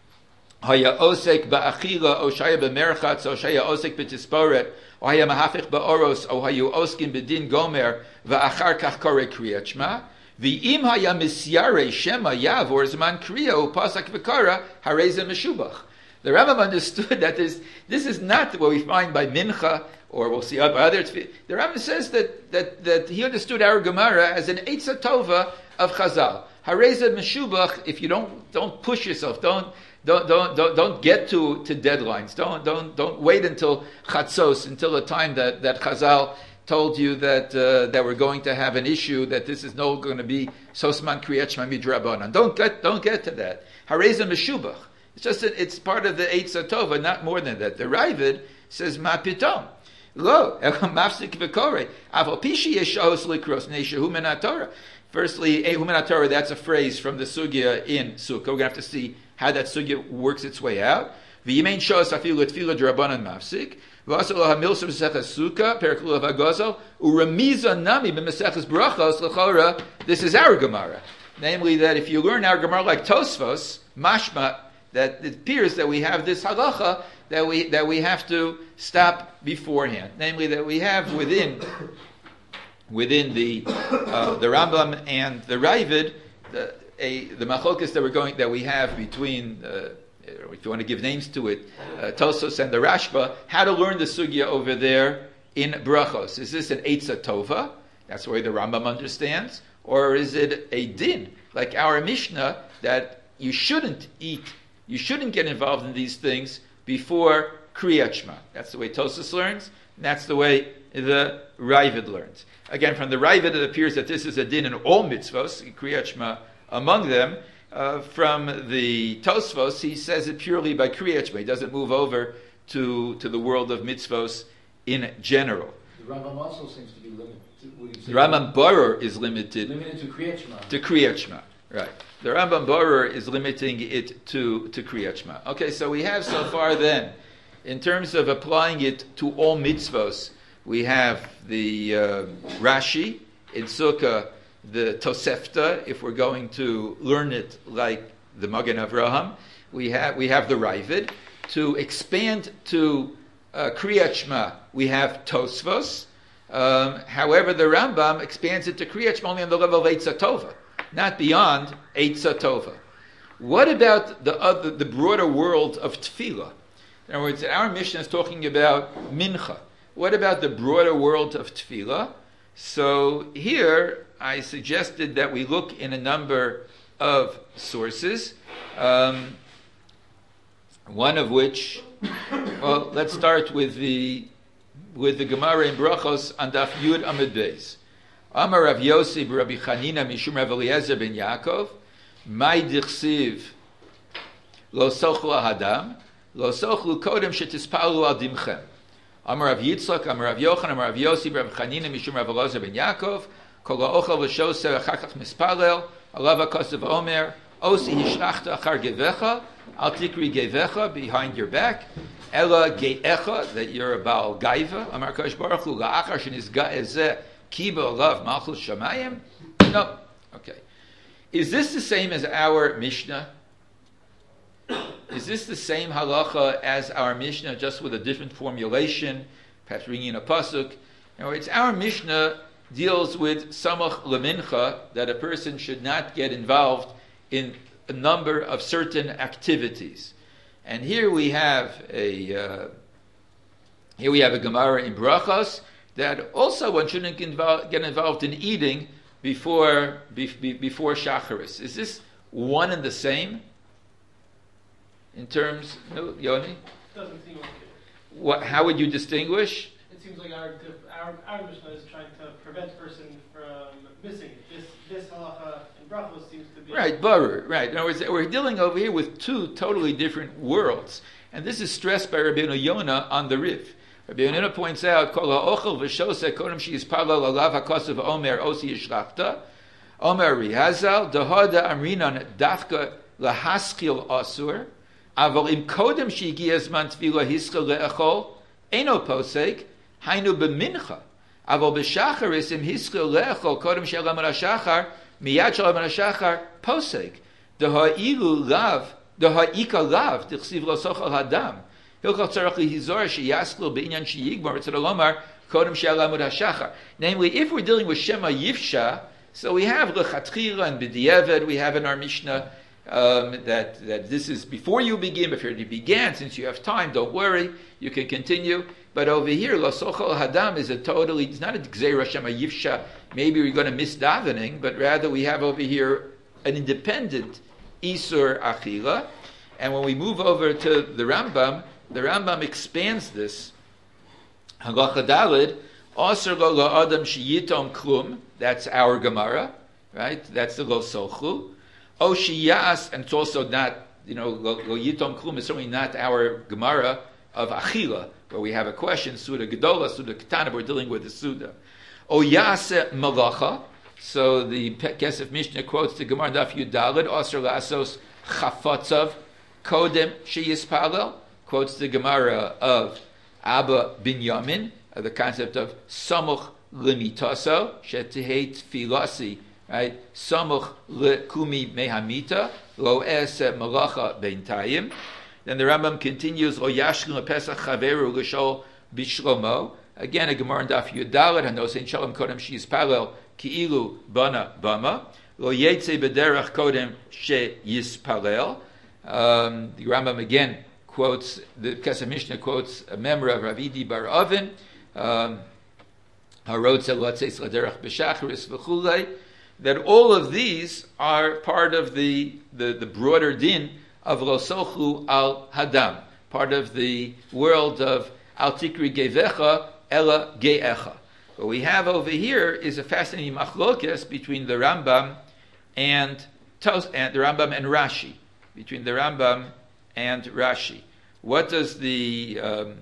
Haya osek ba'achila, o shaya b'merchatz, o shaya osek b'tisporet, o haya mahafich ba'oros, o hayu oskin b'din gomer, va'achar kach kore kriyat shema, v'im haya misyare shema yavor zman kriya, upasak v'kara, hareze meshubach. The Rambam understood that this, this is not what we find by Mincha, or we'll see by other. The Rambam says that, that, that he understood our Gemara as an Eitzah Tova of Chazal. Hareza meshubach, if you don't, don't push yourself, don't, Don't, don't, don't, don't get to, to deadlines. Don't, don't, don't wait until Chatzos, until the time that, that Chazal told you that, uh, that we're going to have an issue, that this is no going to be Sosman Kriyat Shema Midrabanan. Don't get, don't get to that. Hareza Meshubach. It's just, a, it's part of the Eitzah Tova, not more than that. The Ravid says, Ma pitom. Lo, mafsik v'korei. Aval pishi yeshos likros neishahu min Torah. Firstly, Ehu min Torah, that's a phrase from the Sugya in Sukkah. We're going to have to see how that sugya works its way out. V'yimein shos afilu tefila d'Rabbanan mafsik. V'asel lo hamilsa b'seches sukkah perek lulav hagazal uramiza nami b'meseches brachos l'chora. This is our Gemara. namely that if you learn our Gemara like Tosfos, mashma, that it appears that we have this halacha that we that we have to stop beforehand. Namely that we have within within the uh, the Rambam and the Ravid the a the machlokas that we're going that we have between uh, if you want to give names to it, uh, Tosos and the Rashba, how to learn the sugya over there in brachos. Is this an Eitzah Tova? That's the way the Rambam understands, or is it a din like our Mishnah that you shouldn't eat? You shouldn't get involved in these things before Kriyat Shema. That's the way Tosas learns, and that's the way the Ravid learns. Again, from the Ravid, it appears that this is a din in all mitzvos, Kriyat Shema among them. Uh, from the Tosfos, he says it purely by Kriyat Shema. He doesn't move over to, to the world of mitzvos in general.
The Rambam also seems to be limited. Would you say
the Rambam Borer is limited,
limited to Kriyat Shema.
To Kriyat Shema. Right. The Rambam Borer is limiting it to, to Kriyat Shema. Okay, so we have so far then, in terms of applying it to all mitzvos, we have the uh, Rashi in Sukkah, the Tosefta, if we're going to learn it like the Magen Avraham. We have we have the Ravid. To expand to uh, Kriyat Shema, we have Tosfos. Um, however, the Rambam expands it to Kriyat Shema only on the level of Eitzah Tova, not beyond Eitzah Tova. What about the other, the broader world of Tefillah? In other words, our Mishnah is talking about Mincha. What about the broader world of Tefillah? So here, I suggested that we look in a number of sources, um, one of which, well, let's start with the with the Gemara in Brachos on Daf Yud Amud Beis. Amar Rav Yossi b'Rabbi Chanina mishum Rav Eliezer ben Yaakov, Mai dichsiv lo sochlu hadam, lo sochlu kodem shetispalu al dimchem. Amar Rav Yitzchak, Amar Rav Yochanan, Amar Rav Yossi b'Rabbi Chanina mishum Rav Eliezer ben Yaakov, kol ha'ochel v'shoseh achar kach mispalel, alav ha'kosev omer, osi hishlachta achar gevecha, al tikri gevecha, behind your back, ela ge'echa, that you're a Baal Gaiva, Amar Kosh Baruch Hu, la'achar shenizga ezeh, kiba alav malchus shamayim? No. Okay. Is this the same as our Mishnah? Is this the same halacha as our Mishnah, just with a different formulation, perhaps bringing in a pasuk? In other words, our Mishnah deals with samach lemincha, that a person should not get involved in a number of certain activities. And here we have a uh, here we have a Gemara in Brachos that also one shouldn't get involved, get involved in eating before be, be, before Shacharis. Is this one and the same? In terms, no, Yoni?
Doesn't seem like it.
What? How would you distinguish?
It seems like our our our Mishnah is trying to prevent a person from missing it. This this halacha in brachos seems to be
Right, Baruch, right. In other words, we're dealing over here with two totally different worlds, and this is stressed by Rabbeinu Yonah on the Rif. Rabbeinu Yonah points out, "Kol ha'ochel v'shoseh kodem sheyispalel alav hakosev omer osi yishlachta omer rihazal dehada amrinan dafka lahaskil asur aval im kodem sheyigia zman tefila hiskil le'echol eno posek hainu b'mincha aval b'shacharis im hiskil le'echol kodem she'elam ha'shachar miyad she'elam ha'shachar posek deha'ilu lav deha'ika lav tichsiv lo sochal hadam hilchot tzarach lihizor sheyasklu b'inyan sheyigmar tzara lomar kodem she'elam ha'shachar. Namely, if we're dealing with Shema Yifsha, so we have lechatchila and b'diavad, we have in our Mishnah Um, that that this is before you begin. If you already began, since you have time, don't worry, you can continue. But over here, lo sochal hadam is a totally, it's not a gzeira shema yifsha, maybe we're going to miss davening, but rather we have over here an independent isur achila. And when we move over to the Rambam, the Rambam expands this. Halacha dalid, aser lo lo adam sheyitom klum, that's our Gemara, right? That's the lo sochlu. Oshiyas, and it's also not, you know, Lo Yitom Klum is certainly not our Gemara of Achila, where we have a question, Suda Gedola, Suda Ketana, we're dealing with the Suda. Oyase Malacha, so the Kesef Mishnah quotes the Gemara Daf Yudalid, Osir Lasos Chafotzav, Kodem Sheyispalel, quotes the Gemara of Abba Binyamin, uh, the concept of Samuch Limitaso, Shetihei Tfilasi right? Samuch lekumi mehamita lo es malacha beintayim. Then the Rambam continues lo yashkin lepesach chaveru l'shol bishlomo. Again, a Gemara in Daf Yudalet hanosein shalom kodem sheyispalel ki'ilu bana bama lo yetze bederach kodem sheyispalel. Um, the Rambam again quotes, the Kesef Mishnah quotes a member of Ravidi Bar Oven, um, that all of these are part of the, the, the broader din of Lo Sochu al Hadam, part of the world of Al Tikri Gevecha Ela Geecha. What we have over here is a fascinating machlokes between the Rambam and, Tos, and the Rambam and Rashi. Between the Rambam and Rashi. What does the um,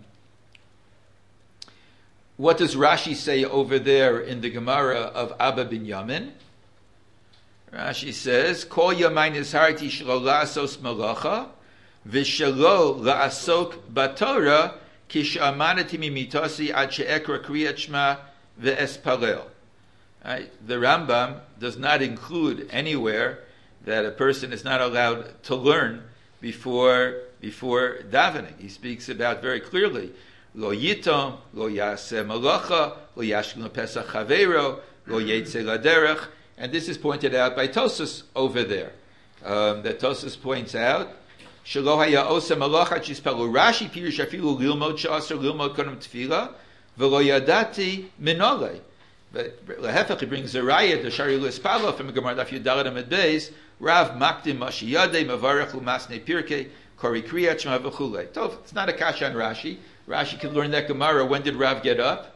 what does Rashi say over there in the Gemara of Abba Binyamin? Rashi says, "Kol yamayim nizharti shelo la'asos malacha, v'shelo la'asok batorah, kishamanati mimitasi ad she'ekra kriyat shema ve'espalel." Right? The Rambam does not include anywhere that a person is not allowed to learn before before davening. He speaks about very clearly, lo yitom, lo yaseh malacha, lo yashkin pesach chavero, lo yetze laderech, and this is pointed out by Tosas over there. Um, that Tosas points out, shelo haya osa malacha chispelu Rashi pirush afilu lilmod she'aser lilmod kodem tefila, v'lo yadati minolei. But Lehefech, he brings a raya, the Shari Lispalo from Gemara Daf Yudalet Amud Beis, Rav Makdim Mashiyadei Mavarech Umasnei Pirkei Kori Kriyat Shema V'chulei. Tov, it's not a kasha on Rashi. Rashi can learn that Gemara. When did Rav get up?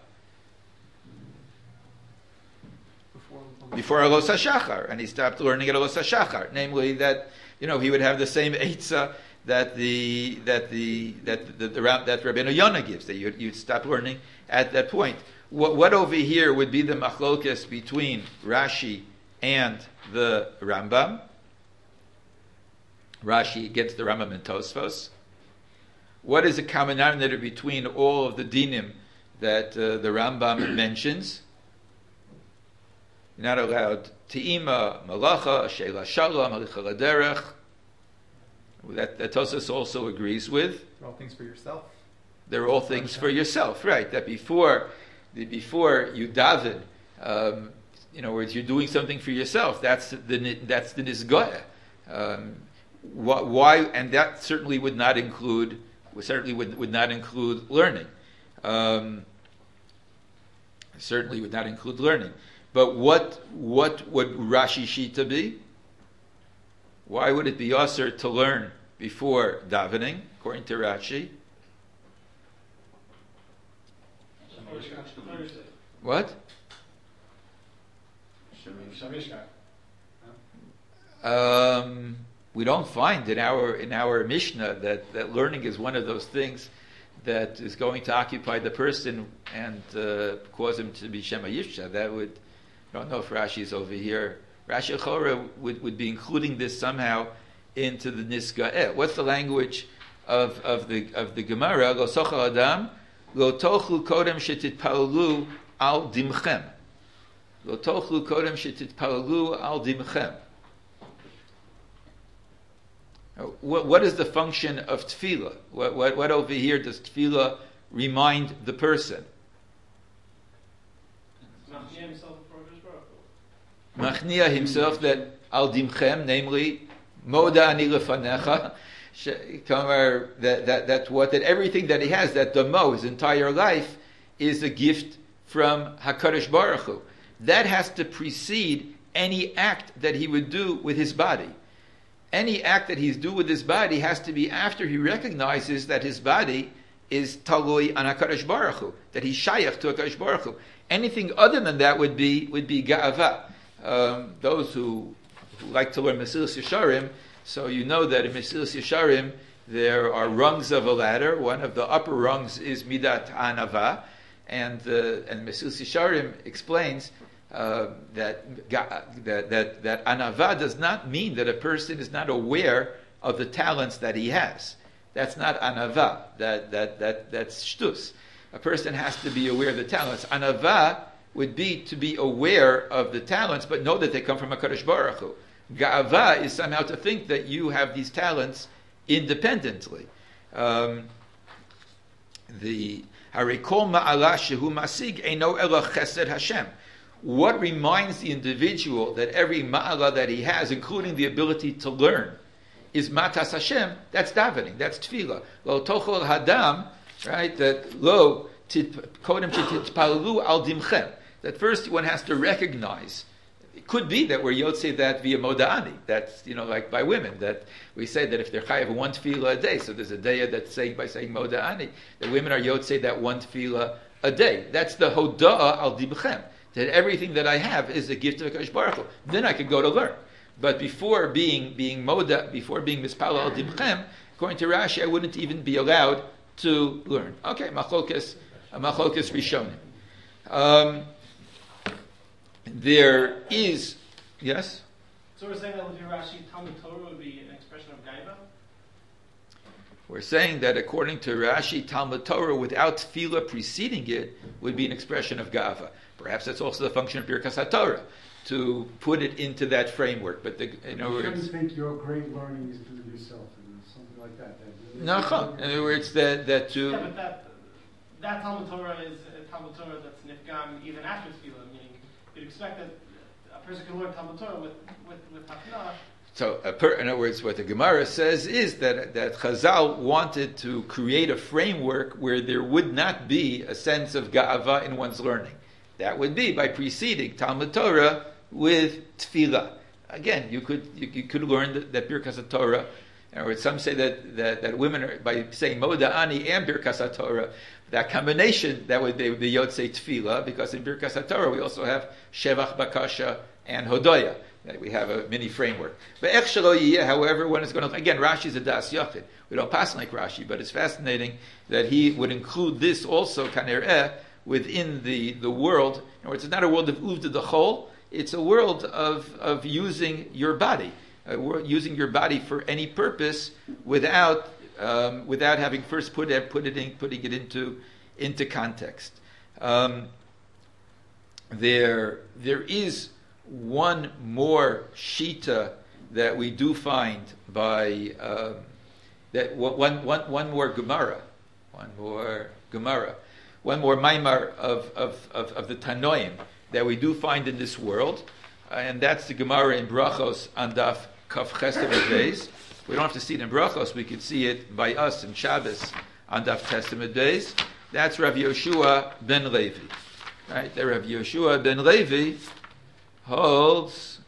Before, Before Alos HaShachar, and he stopped learning at Alos HaShachar. Namely, that you know he would have the same eitzah that the that the that the, the, the that Rabbeinu Yonah gives, that you'd, you'd stop learning at that point. What, what over here would be the machlokes between Rashi and the Rambam? Rashi against the Rambam and Tosfos. What is the common denominator between all of the dinim that uh, the Rambam mentions? You're not allowed te'ima, malacha, sheila shalom, halicha laderech. That, that Tosfos also agrees with.
They're all things for yourself.
They're all things for yourself, right? That before... Before you daven, um, in other words, you're doing something for yourself. That's the that's the nisgaya. Um, why? And that certainly would not include certainly would, would not include learning. Um, certainly would not include learning. But what what would Rashi Shita be? Why would it be usher to learn before davening, according to Rashi? What? Um, we don't find in our in our Mishnah that, that learning is one of those things that is going to occupy the person and uh, cause him to be Shema Yisha. That would, I don't know if Rashi is over here. Rashi Chora would, would be including this somehow into the Nisga'eh. What's the language of, of the of the Gemara? Lo sochal adam. Lo tochlu kodem shetitpalalu al dimchem. Lo tochlu kodem shetitpalalu al dimchem. What, what is the function of tefillah? What, what, what over here does tefillah remind the person? Machnia himself that al dimchem, namely, moda ani lefanecha. That, that, that what that everything that he has, that Damo, his entire life, is a gift from HaKadosh Baruch Hu. That has to precede any act that he would do with his body. Any act that he's do with his body has to be after he recognizes that his body is talui on HaKadosh Baruch Hu, that he's shayach to HaKadosh Baruch Hu. Anything other than that would be would be ga'ava. Um, those who, who like to learn Mesilas Yesharim, so you know that in Mesilas Yesharim there are rungs of a ladder. One of the upper rungs is Midat Anava, and uh, and Mesilas Yesharim explains uh, that, that that that Anava does not mean that a person is not aware of the talents that he has. That's not Anava. That that that that's shtus. A person has to be aware of the talents. Anava would be to be aware of the talents, but know that they come from HaKadosh Baruch Hu. Ga'ava is somehow to think that you have these talents independently. Um, the Harikol Ma'ala Shehu Masig Eino Ela Chesed Hashem. What reminds the individual that every ma'ala that he has, including the ability to learn, is matas Hashem? That's davening. That's tefillah. Lo tochol hadam, right? That lo kodem titpalalu al dimchem. That first one has to recognize. It could be that we're yotzei that via moda'ani. That's, you know, like by women, that we say that if they're chayav one tefillah a day, so there's a day that's saying by saying moda'ani, that women are yotzei that one tefillah a day. That's the hoda'ah al dimchem. That everything that I have is a gift of HaKadosh Baruch Hu. Then I could go to learn. But before being being moda, before being mispala al dimchem, according to Rashi, I wouldn't even be allowed to learn. Okay, machlokes, machlokes rishonim. Um, there is, yes?
So we're saying that with your Rashi, Talmud Torah would be an expression of gaiva?
We're saying that according to Rashi, Talmud Torah, without tefillah preceding it, would be an expression of gava. Perhaps that's also the function of Birkas HaTorah, to put it into that framework. But the, in other
you
words,
shouldn't think your great learning is to yourself, and something like that. that
no, in other words, that that to
Yeah, but that, that Talmud Torah is a Talmud Torah that's nifgam even after tefillah, meaning you'd expect that a person can learn Talmud Torah with, with, with hafnah.
So, a per, in other words, what the Gemara says is that, that Chazal wanted to create a framework where there would not be a sense of ga'ava in one's learning. That would be by preceding Talmud Torah with tefillah. Again, you could you, you could learn that, that Birkas HaTorah, or some say that, that, that women are, by saying Moda'ani and Birkas HaTorah, that combination, that would, they would be Yotzei Tefillah, because in Birkas HaTorah we also have Shevach Bakasha and Hodoya. We have a mini framework. But Ech Shelo Yiyeh, however, one is going to, again, Rashi is a Das Yachid. We don't pass like Rashi, but it's fascinating that he would include this also, Kanereh, within the, the world. In other words, it's not a world of Uvda the whole, it's a world of, of using your body, uh, using your body for any purpose without um, without having first put it, put it in, putting it into into context. Um, there there is one more shita that we do find by um, that one, one, one more Gemara, one more Gemara, one more Maimar of, of, of, of the Tanoim that we do find in this world, uh, and that's the Gemara in Brachos on Daf Kaf Chesed Beis. We don't have to see it in Brachos; we could see it by us in Shabbos on Daf Testament Beis. That's Rav Yoshua ben Levi, right? There, Rav Yoshua ben Levi holds.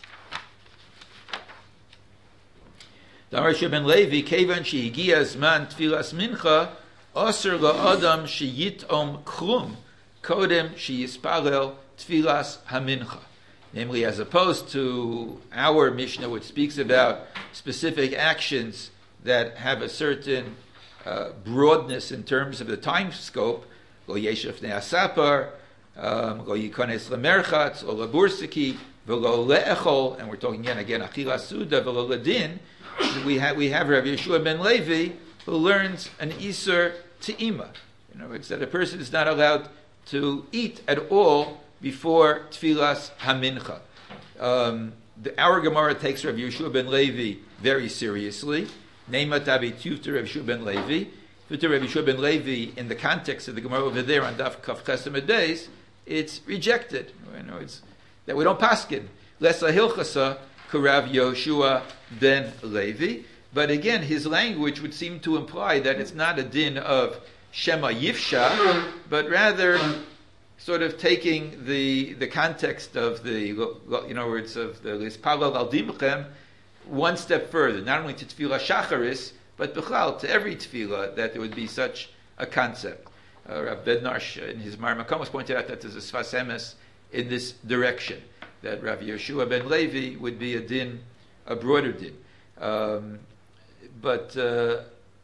Rav Yoshua ben Levi, Kevan shehigia zman tfilas mincha, Osir la'adam sheyitom krum, kodem sheyispalel tfilas hamincha. Namely, as opposed to our Mishnah, which speaks about specific actions that have a certain uh, broadness in terms of the time scope, lo yeshef ne'asapar, lo yikones lemerchatz, lo labursiki, velo le'echol, and we're talking again, again, achila suda, velo ledin, we have, we have Rav Yeshua ben Levi, who learns an Isur Te'ima. In other words, that a person is not allowed to eat at all before Tfilas HaMincha. Um, the, our Gemara takes Rav Yeshua ben Levi very seriously. Neima Tabi Tufta Rav Yeshua ben Levi. Tufta Rav Yeshua ben Levi, in the context of the Gemara over there on Daf Kaf Chesed Beis, it's rejected. You know, it's that we don't paskin. Lesa Hilchasa Karav Yoshua ben Levi. But again, his language would seem to imply that it's not a din of Shema Yifsha, but rather sort of taking the the context of the, you know, words of the Lispalal al Dimchem one step further, not only to Tefillah Shacharis, but B'chlal, to every Tefillah, that there would be such a concept. Uh, Rav Bednarsh, in his Mar Makomos, pointed out that there's a Sfas Emes in this direction, that Rav Yeshua ben Levi would be a din, a broader din. Um, but uh,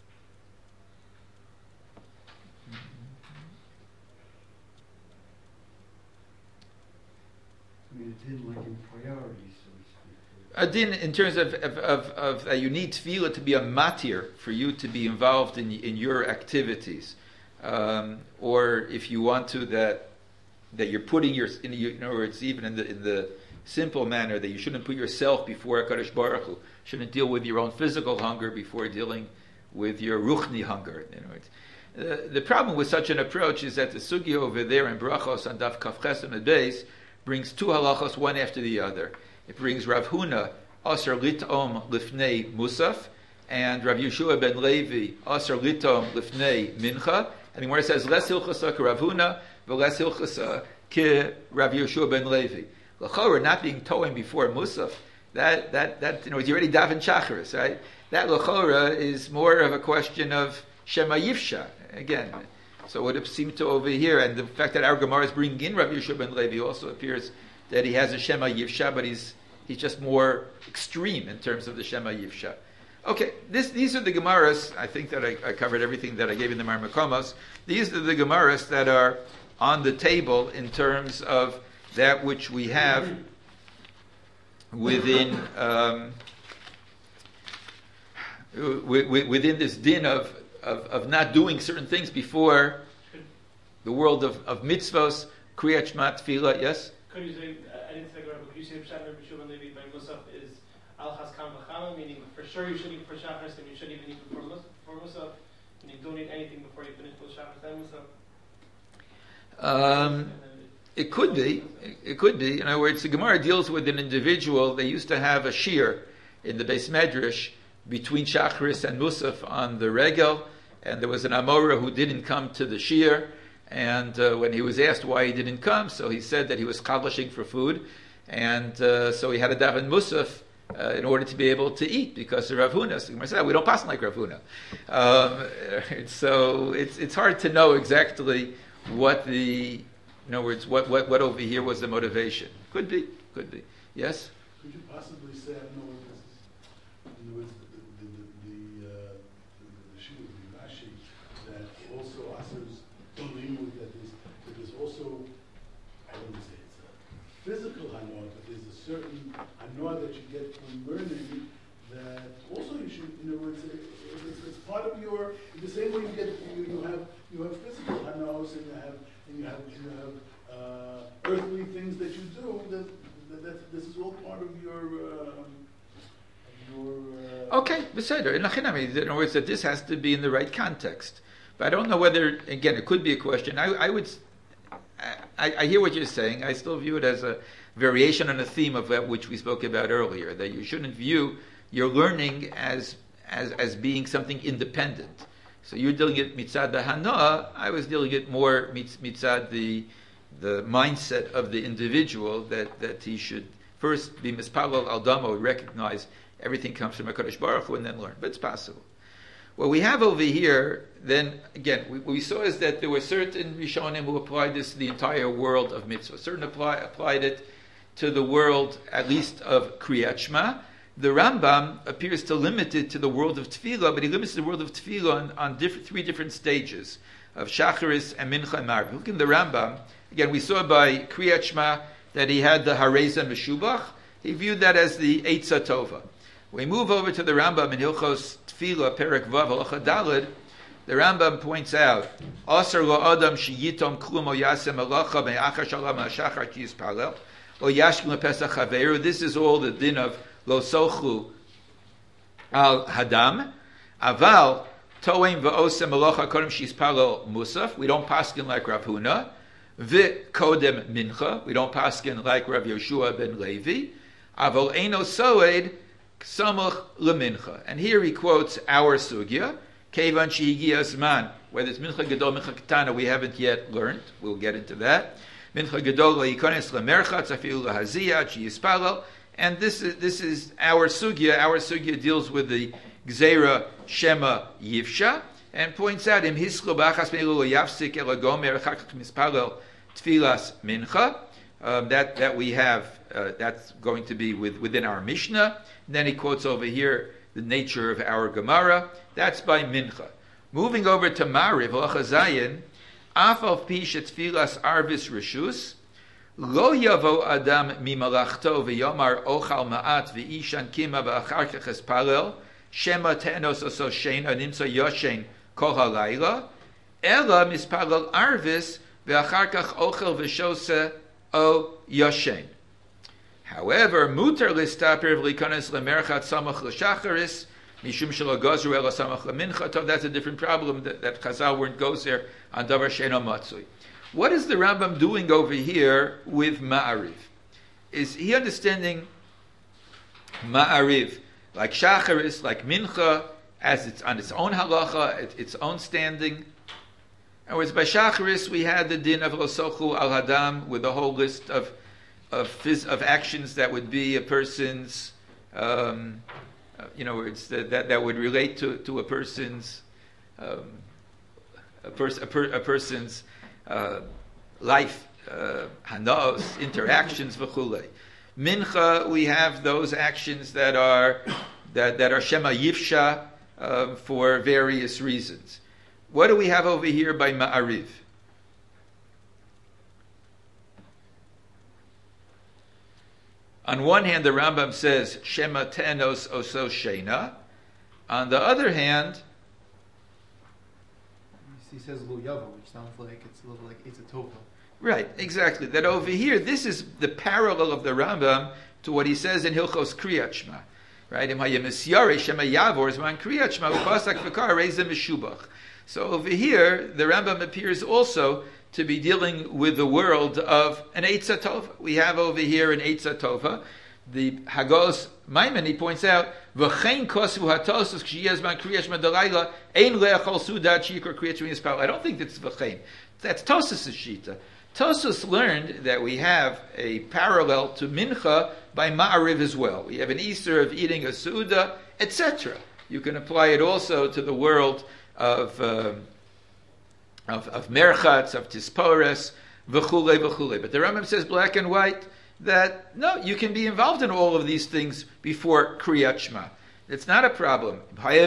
I mean, a din like in priority, so to speak.
a din in terms of of, of, of uh, you need tefillah to be a matir for you to be involved in in your activities, um, or if you want to, that that you're putting your, in, in other words, even in the in the simple manner that you shouldn't put yourself before HaKadosh Baruch Hu, shouldn't deal with your own physical hunger before dealing with your ruchni hunger. In other words, uh, the problem with such an approach is that the sugya over there in Brachos on Daf Kaf Ches and Beis brings two halachos one after the other. It brings Rav Huna Aser Litom Lifnei Musaf, and Rav Yeshua ben Levi Aser Litom Lifnei Mincha. And where it says less hilchasa ke Rav Huna, but less hilchasa ke Rav Yeshua ben Levi. L'chorah, not being toeing before Musaf, that that that you know, it's already daven shacharis, right? That l'chorah is more of a question of Shema Yifsha again. So what it seemed to over here, and the fact that our Gemara is bringing in Rav Yeshua ben Levi also appears that he has a Shema Yifsha, but he's he's just more extreme in terms of the Shema Yifsha. Okay, this, these are the Gemaras. I think that I, I covered everything that I gave in the Mar Makomos. These are the Gemaras that are on the table in terms of that which we have within um, within this din of, of, of not doing certain things before the world of, of mitzvos, kriyat shema, tefillah. Yes?
Could you say, I didn't say that, but could you say Pshat Rabbi Shimon Levi by Musaf is al chaskam v'chama, meaning for sure you shouldn't eat for Shacharis and you shouldn't even eat before Musaf, and you don't eat anything before you finish with Shacharis and Musaf?
Um, it could be. It could be. In other words, the Gemara deals with an individual. They used to have a shir in the Beis Medrash between Shacharis and Musaf on the regel, and there was an Amora who didn't come to the shir, and uh, when he was asked why he didn't come, so he said that he was kadlashing for food, and uh, so he had a daven Musaf uh, in order to be able to eat, because of Rav Huna. So the Gemara said, we don't pass like Rav Huna. Um, so it's it's hard to know exactly what the, in other words, what, what, what over here was the motivation. Could be, could be. Yes?
Could you possibly say, I don't know what this is, in other words, the, the, the, the, uh, the, the Shia, the Rashi, that also Asers don't limit that there's, that there's also, I don't want to say it's a physical hanor, but there's a certain hanor that you get from learning that also you should, in other words, it's, it's part of your, in the same way you get, you, you have, you have physical hanors and you have, and you have, you have uh, earthly things that you do, that, that, that this is all part of your, um, of your uh,
Okay, beseder. In other words, that this has to be in the right context. But I don't know whether, again, it could be a question. I, I would, I, I hear what you're saying. I still view it as a variation on a theme of that which we spoke about earlier, that you shouldn't view your learning as as as being something independent. So you're dealing it mitzad the hana. I was dealing it more mitzad the the mindset of the individual, that, that he should first be mispalel al damo, recognize everything comes from HaKadosh Baruch Hu, and then learn. But it's possible. What we have over here, then, again, we, what we saw is that there were certain Rishonim who applied this to the entire world of mitzvah. Certain apply, applied it to the world, at least, of Kriyat Shema. The Rambam appears to limit it to the world of Tefillah, but he limits the world of Tefillah on, on diff- three different stages, of Shacharis and Mincha and Marv. Look in the Rambam. Again, we saw by Kriyat Shema that he had the Hareza Meshubach. He viewed that as the Eitzah Tova. We move over to the Rambam in Hilchos Tefillah, Perek Vav, Halacha Daled. The Rambam points out, Asar lo Adam sheyitom klum o yasem alacha me'achar shalom ha'shachar ki yispalel o yashkim lePesach haveru. This is all the din of lo sochu al hadam. Aval toim v'osem alacha kodem shispalel musaf. We don't paskin like Rav Huna. V'kodem mincha. We don't paskin like Rav Yeshua ben Levi. Aval eino soed Samuch lemincha, and here he quotes our sugya. Kevan shehigia zman, whether it's mincha gadol mincha katana, we haven't yet learned. We'll get into that. Mincha gadol leikones lemerchatz afilu lahaziyah sheyispalel, and this is this is our sugya. Our sugya deals with the gzeira shema yivsha, and points out im hislo b'achas meilu lo yafsik elagomer chakach mispalel tfilas mincha. Um, that that we have, uh, that's going to be with, within our Mishnah. And then he quotes over here the nature of our Gemara. That's by Mincha. Moving over to Mariv, Halacha Zayin, Afal pi shetfilas arvis rishus, lo yavo adam mimalachto v'yomar ochal ma'at v'ishan kima v'achar kach espalel, shema te'enos oso shein, nimsa yoshen kol halayla, ela mispalel arvis ve'achar kach ochel v'shose o yoshen. However, mutar listaper v'likanes lemerchat samach l'shacharis mishum shelo gozru ela samach lemincha. Tov, that's a different problem that, that Chazal weren't gozer on davar sheino matzui. What is the Rambam doing over here with ma'ariv? Is he understanding ma'ariv like shacharis, like mincha, as it's on its own halacha, its, its own standing? In other words, by shacharis we had the din of losochu al hadam with a whole list of of phys- of actions that would be a person's, um, uh, you know, it's that, that that would relate to, to a person's um, a, pers- a, per- a person's uh, life, uh, hanos, interactions, v'chulei. Mincha, we have those actions that are that, that are shema yifsha uh, for various reasons. What do we have over here by ma'ariv? On one hand, the Rambam says shema tenos oso shena. On the other hand,
he says lo yavo, which sounds like it's a little like it's a tova.
right, exactly. That over here, this is the parallel of the Rambam to what he says in Hilchos Kriyat Shema. Right? Im hayemisyare shema yavor zman Kriyat Shema upasak v'kar reizem meshubach. So over here, the Rambam appears also to be dealing with the world of an Eitzah Tova. We have over here an Eitzah Tova. The Hagos Maimon, points out, V'chein kosu hatosus k'shiyazman kriyash madalayla ein le'achol sudat shikor kriyat shmiyaspal. I don't think that's V'chein. That's Tosus' shita. Tosus learned that we have a parallel to Mincha by Ma'ariv as well. We have an Easter of eating a Suda, et cetera. You can apply it also to the world of um, of, of Merchatz, of Tispores, v'chulei, v'chulei. But the Rambam says black and white that, no, you can be involved in all of these things before Kriyat Shema. It's not a problem.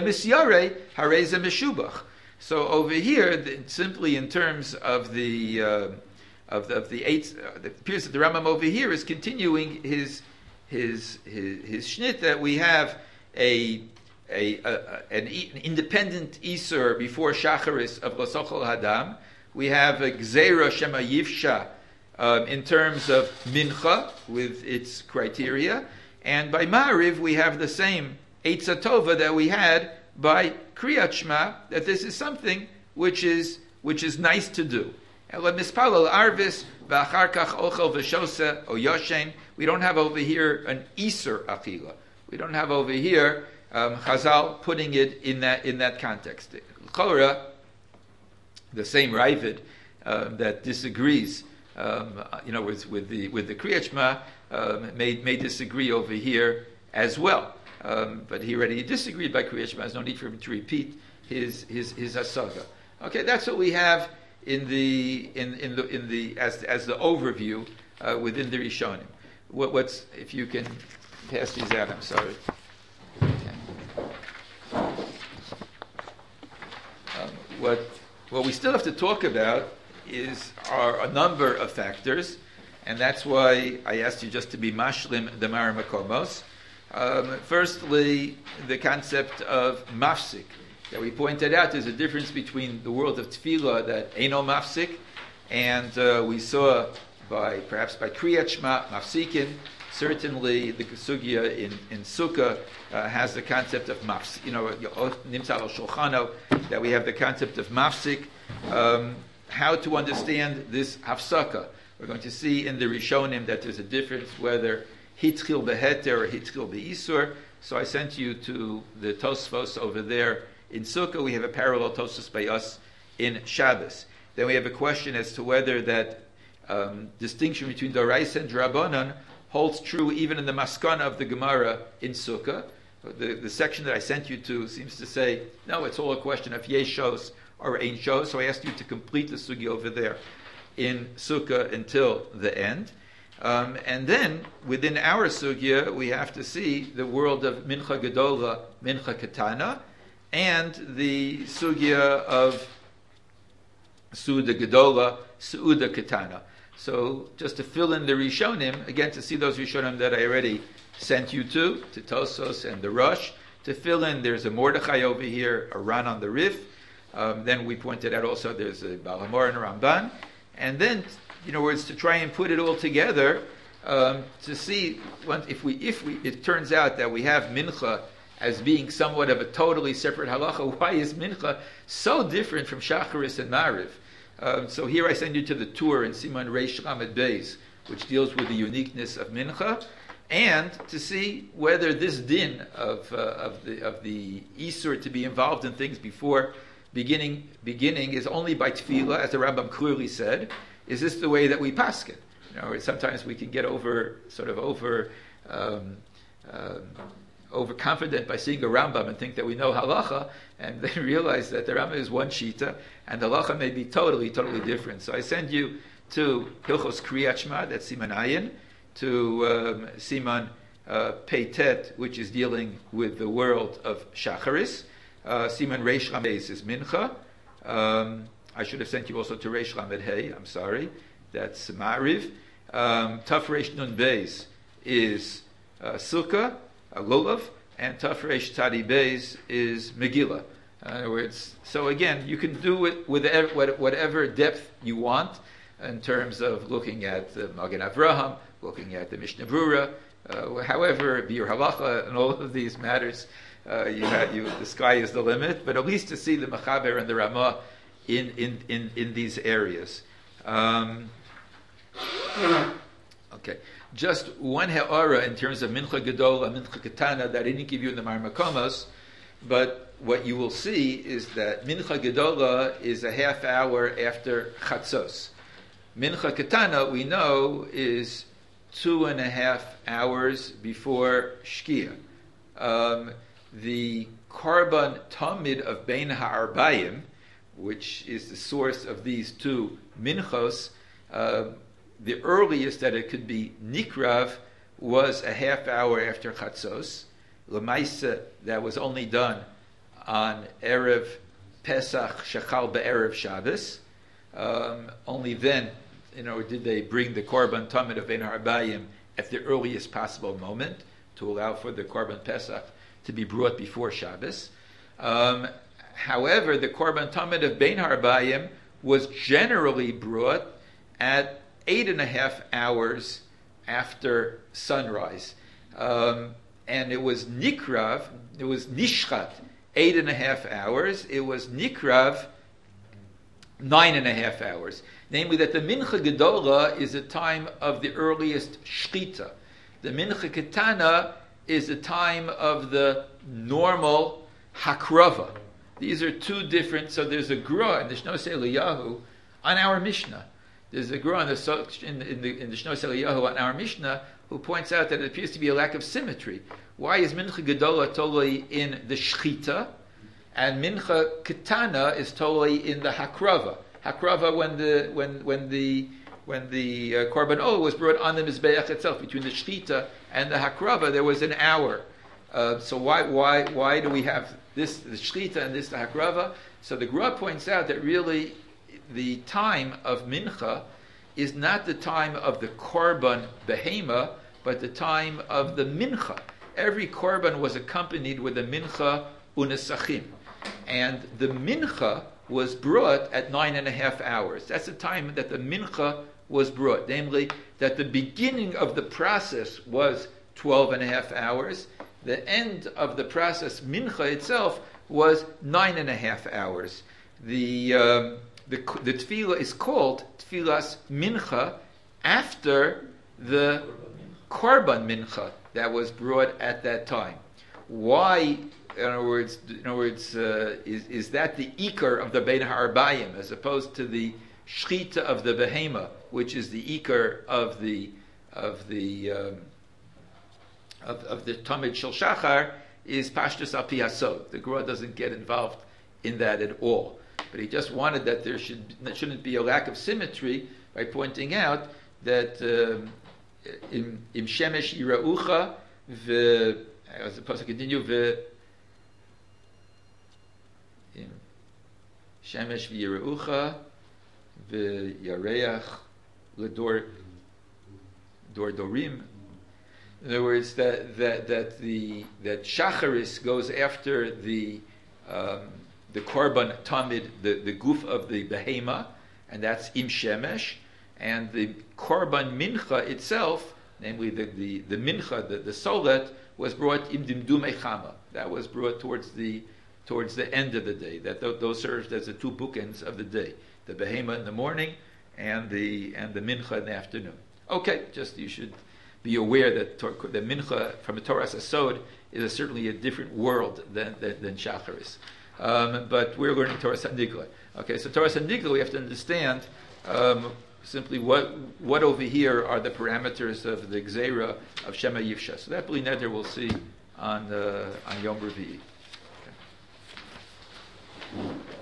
So over here, the, simply in terms of the uh, of the, of the eight, uh, it appears that the Rambam over here is continuing his his his, his shnit that we have a A, a, an, an independent Isur before Shacharis of Losochol Hadam. We have a Gzeira Shema Yivsha um, in terms of Mincha with its criteria. And by Ma'ariv we have the same Eitzah Tova that we had by Kriyat Shema, that this is something which is which is nice to do. Mispalel Arvis V'achar Kach Ochel V'shose O Yoshen. We don't have over here an Isur Achila. We don't have over here Um, Chazal putting it in that in that context. Chora, the same Ravid uh, that disagrees, um, you know, with, with the with the Kriyat Shema, um, may may disagree over here as well. Um, but he already disagreed by Kriyat Shema. There's no need for him to repeat his his his hasaga. Okay, that's what we have in the in in the in the as as the overview uh, within the Rishonim. What, what's if you can pass these out? I'm sorry. Um, what what we still have to talk about is are a number of factors, and that's why I asked you just to be mashlim demar makomos. Um, firstly, the concept of mafsik that we pointed out. There's a difference between the world of tefillah that eino mafsik, and uh, we saw by perhaps by Kriyat Shema mafsikin. Certainly, the sugya in, in Sukkah uh, has the concept of mafsik. You know, nimtzal al shulchano, that we have the concept of mafsik. Um, how to understand this hafsaka? We're going to see in the Rishonim that there's a difference whether hitchil beheter or hitchil beisur. So I sent you to the Tosfos over there in Sukkah. We have a parallel Tosfos by us in Shabbos. Then we have a question as to whether that um, distinction between Doraisa and Drabanan holds true even in the Maskana of the Gemara in Sukkah. The, the section that I sent you to seems to say, no, it's all a question of yeshos or ain't shos. So I asked you to complete the sugya over there in Sukkah until the end. Um, and then, within our sugya, we have to see the world of Mincha Gedola, Mincha Katana, and the sugya of Suda Gedola, Suda Katana. So, just to fill in the Rishonim, again, to see those Rishonim that I already sent you to, to Tosos and the Rosh, to fill in, there's a Mordechai over here, a Ran on the Rif. Um, then we pointed out also there's a Baal HaMor and a Ramban. and then, you know, it's to try and put it all together um, to see if we, if we, it turns out that we have mincha as being somewhat of a totally separate halacha. Why is mincha so different from shacharis and mariv? Um, so here I send you to the tour in Siman Reish Lamed Beis, which deals with the uniqueness of mincha, and to see whether this din of uh, of the of the isur to be involved in things before beginning beginning is only by tefillah, as the Rambam clearly said. Is this the way that we paskin? You know, sometimes we can get over sort of over. Um, um, overconfident by seeing a Rambam and think that we know halacha, and then realize that the Rambam is one shita, and the halacha may be totally, totally different. So I send you to Hilchos Kriyat Shema, that's Siman Ayin, to um, Siman uh, Peitet, which is dealing with the world of Shacharis. Uh, Siman Reish Lamed Beis is Mincha. Um, I should have sent you also to Reish Lamed Hey, I'm sorry. That's Ma'ariv. Um, Taf Reish Nun Beis is uh, Sukkah, uh, Lulav, and Taf Reish Tzadi Beis is Megillah. In other words, so again, you can do it with whatever depth you want in terms of looking at the Magen Avraham, looking at the Mishnah Brura, uh, however, Biur Halacha, and all of these matters. Uh, you have, you, the sky is the limit, but at least to see the Mechaber and the Ramah in, in, in, in these areas. Um, okay. Just one ha'ara in terms of Mincha Gedola, Mincha Ketana, that I didn't give you in the Mar Makomos, but what you will see is that Mincha Gedola is a half hour after Chatzos. Mincha Ketana, we know, is two and a half hours before Shkia. Um, the Korban Tamid of Bein HaArbayim, which is the source of these two minchos, uh, the earliest that it could be nikrav was a half hour after Chatzos. L'maisa, that was only done on Erev Pesach Shechal Be'erev Shabbos. Um, only then, you know, did they bring the Korban Tamid of Bein HaArbayim at the earliest possible moment to allow for the Korban Pesach to be brought before Shabbos. Um, however, the Korban Tamid of Bein HaArbayim was generally brought at eight and a half hours after sunrise. Um, and it was Nikrav, it was Nishchat, eight and a half hours. It was Nikrav, nine and a half hours. Namely that the Mincha Gedola is a time of the earliest Shchita. The Mincha Ketana is a time of the normal Hakrava. These are two different, so there's a Gra in the Shnos Eliyahu on our Mishnah. There's a Gra in the, in, in the, in the Shnos Eliyahu on our Mishnah who points out that it appears to be a lack of symmetry. Why is Mincha Gedola totally in the Shchita and Mincha Ketana is totally in the Hakrava? Hakrava when the when when the when the uh, Korban Olah was brought on the Mizbeach itself, between the Shchita and the Hakrava, there was an hour. Uh, so why why why do we have this the Shchita and this the Hakrava? So the Gra points out that really the time of Mincha is not the time of the Korban Behema, but the time of the Mincha. Every Korban was accompanied with a Mincha Unesachim, and the Mincha was brought at nine and a half hours. That's the time that the Mincha was brought, namely that the beginning of the process was twelve and a half hours. The end of the process, Mincha itself, was nine and a half hours. The um, the, the tefillah is called Tefillas Mincha after the Korban Mincha that was brought at that time. Why? In other words, in other words, uh, is is that the ikar of the Bein HaArbayim as opposed to the shchita of the behema, which is the ikar of the of the um, of, of the Tamid Shel Shachar, is Pashtus Al Pi Hasod. The Gra doesn't get involved in that at all, but he just wanted that there should there shouldn't be a lack of symmetry by pointing out that um, im im shemesh yiraucha ve as the pasuk continue ve im shemesh v'yiraucha ve'yareach ledor dor dorim. In other words, that that that the that shacharis goes after the um, the korban tamid, the, the goof of the behema, and that's im shemesh, and the korban mincha itself, namely the, the, the mincha, the, the solet, was brought im dimdumei chama. That was brought towards the towards the end of the day. That th- those served as the two bookends of the day: the behema in the morning, and the and the mincha in the afternoon. Okay, just you should be aware that tor- the mincha from a Torah Asod is a, certainly a different world than than, than Shacharis. Um, but we're learning Torah Sandigla. Okay, so Torah Sandigla, we have to understand um, simply what what over here are the parameters of the Gzeira of Shema Yivsha. So that Bli Neder we'll see on uh, on Yom Revi'i. Okay.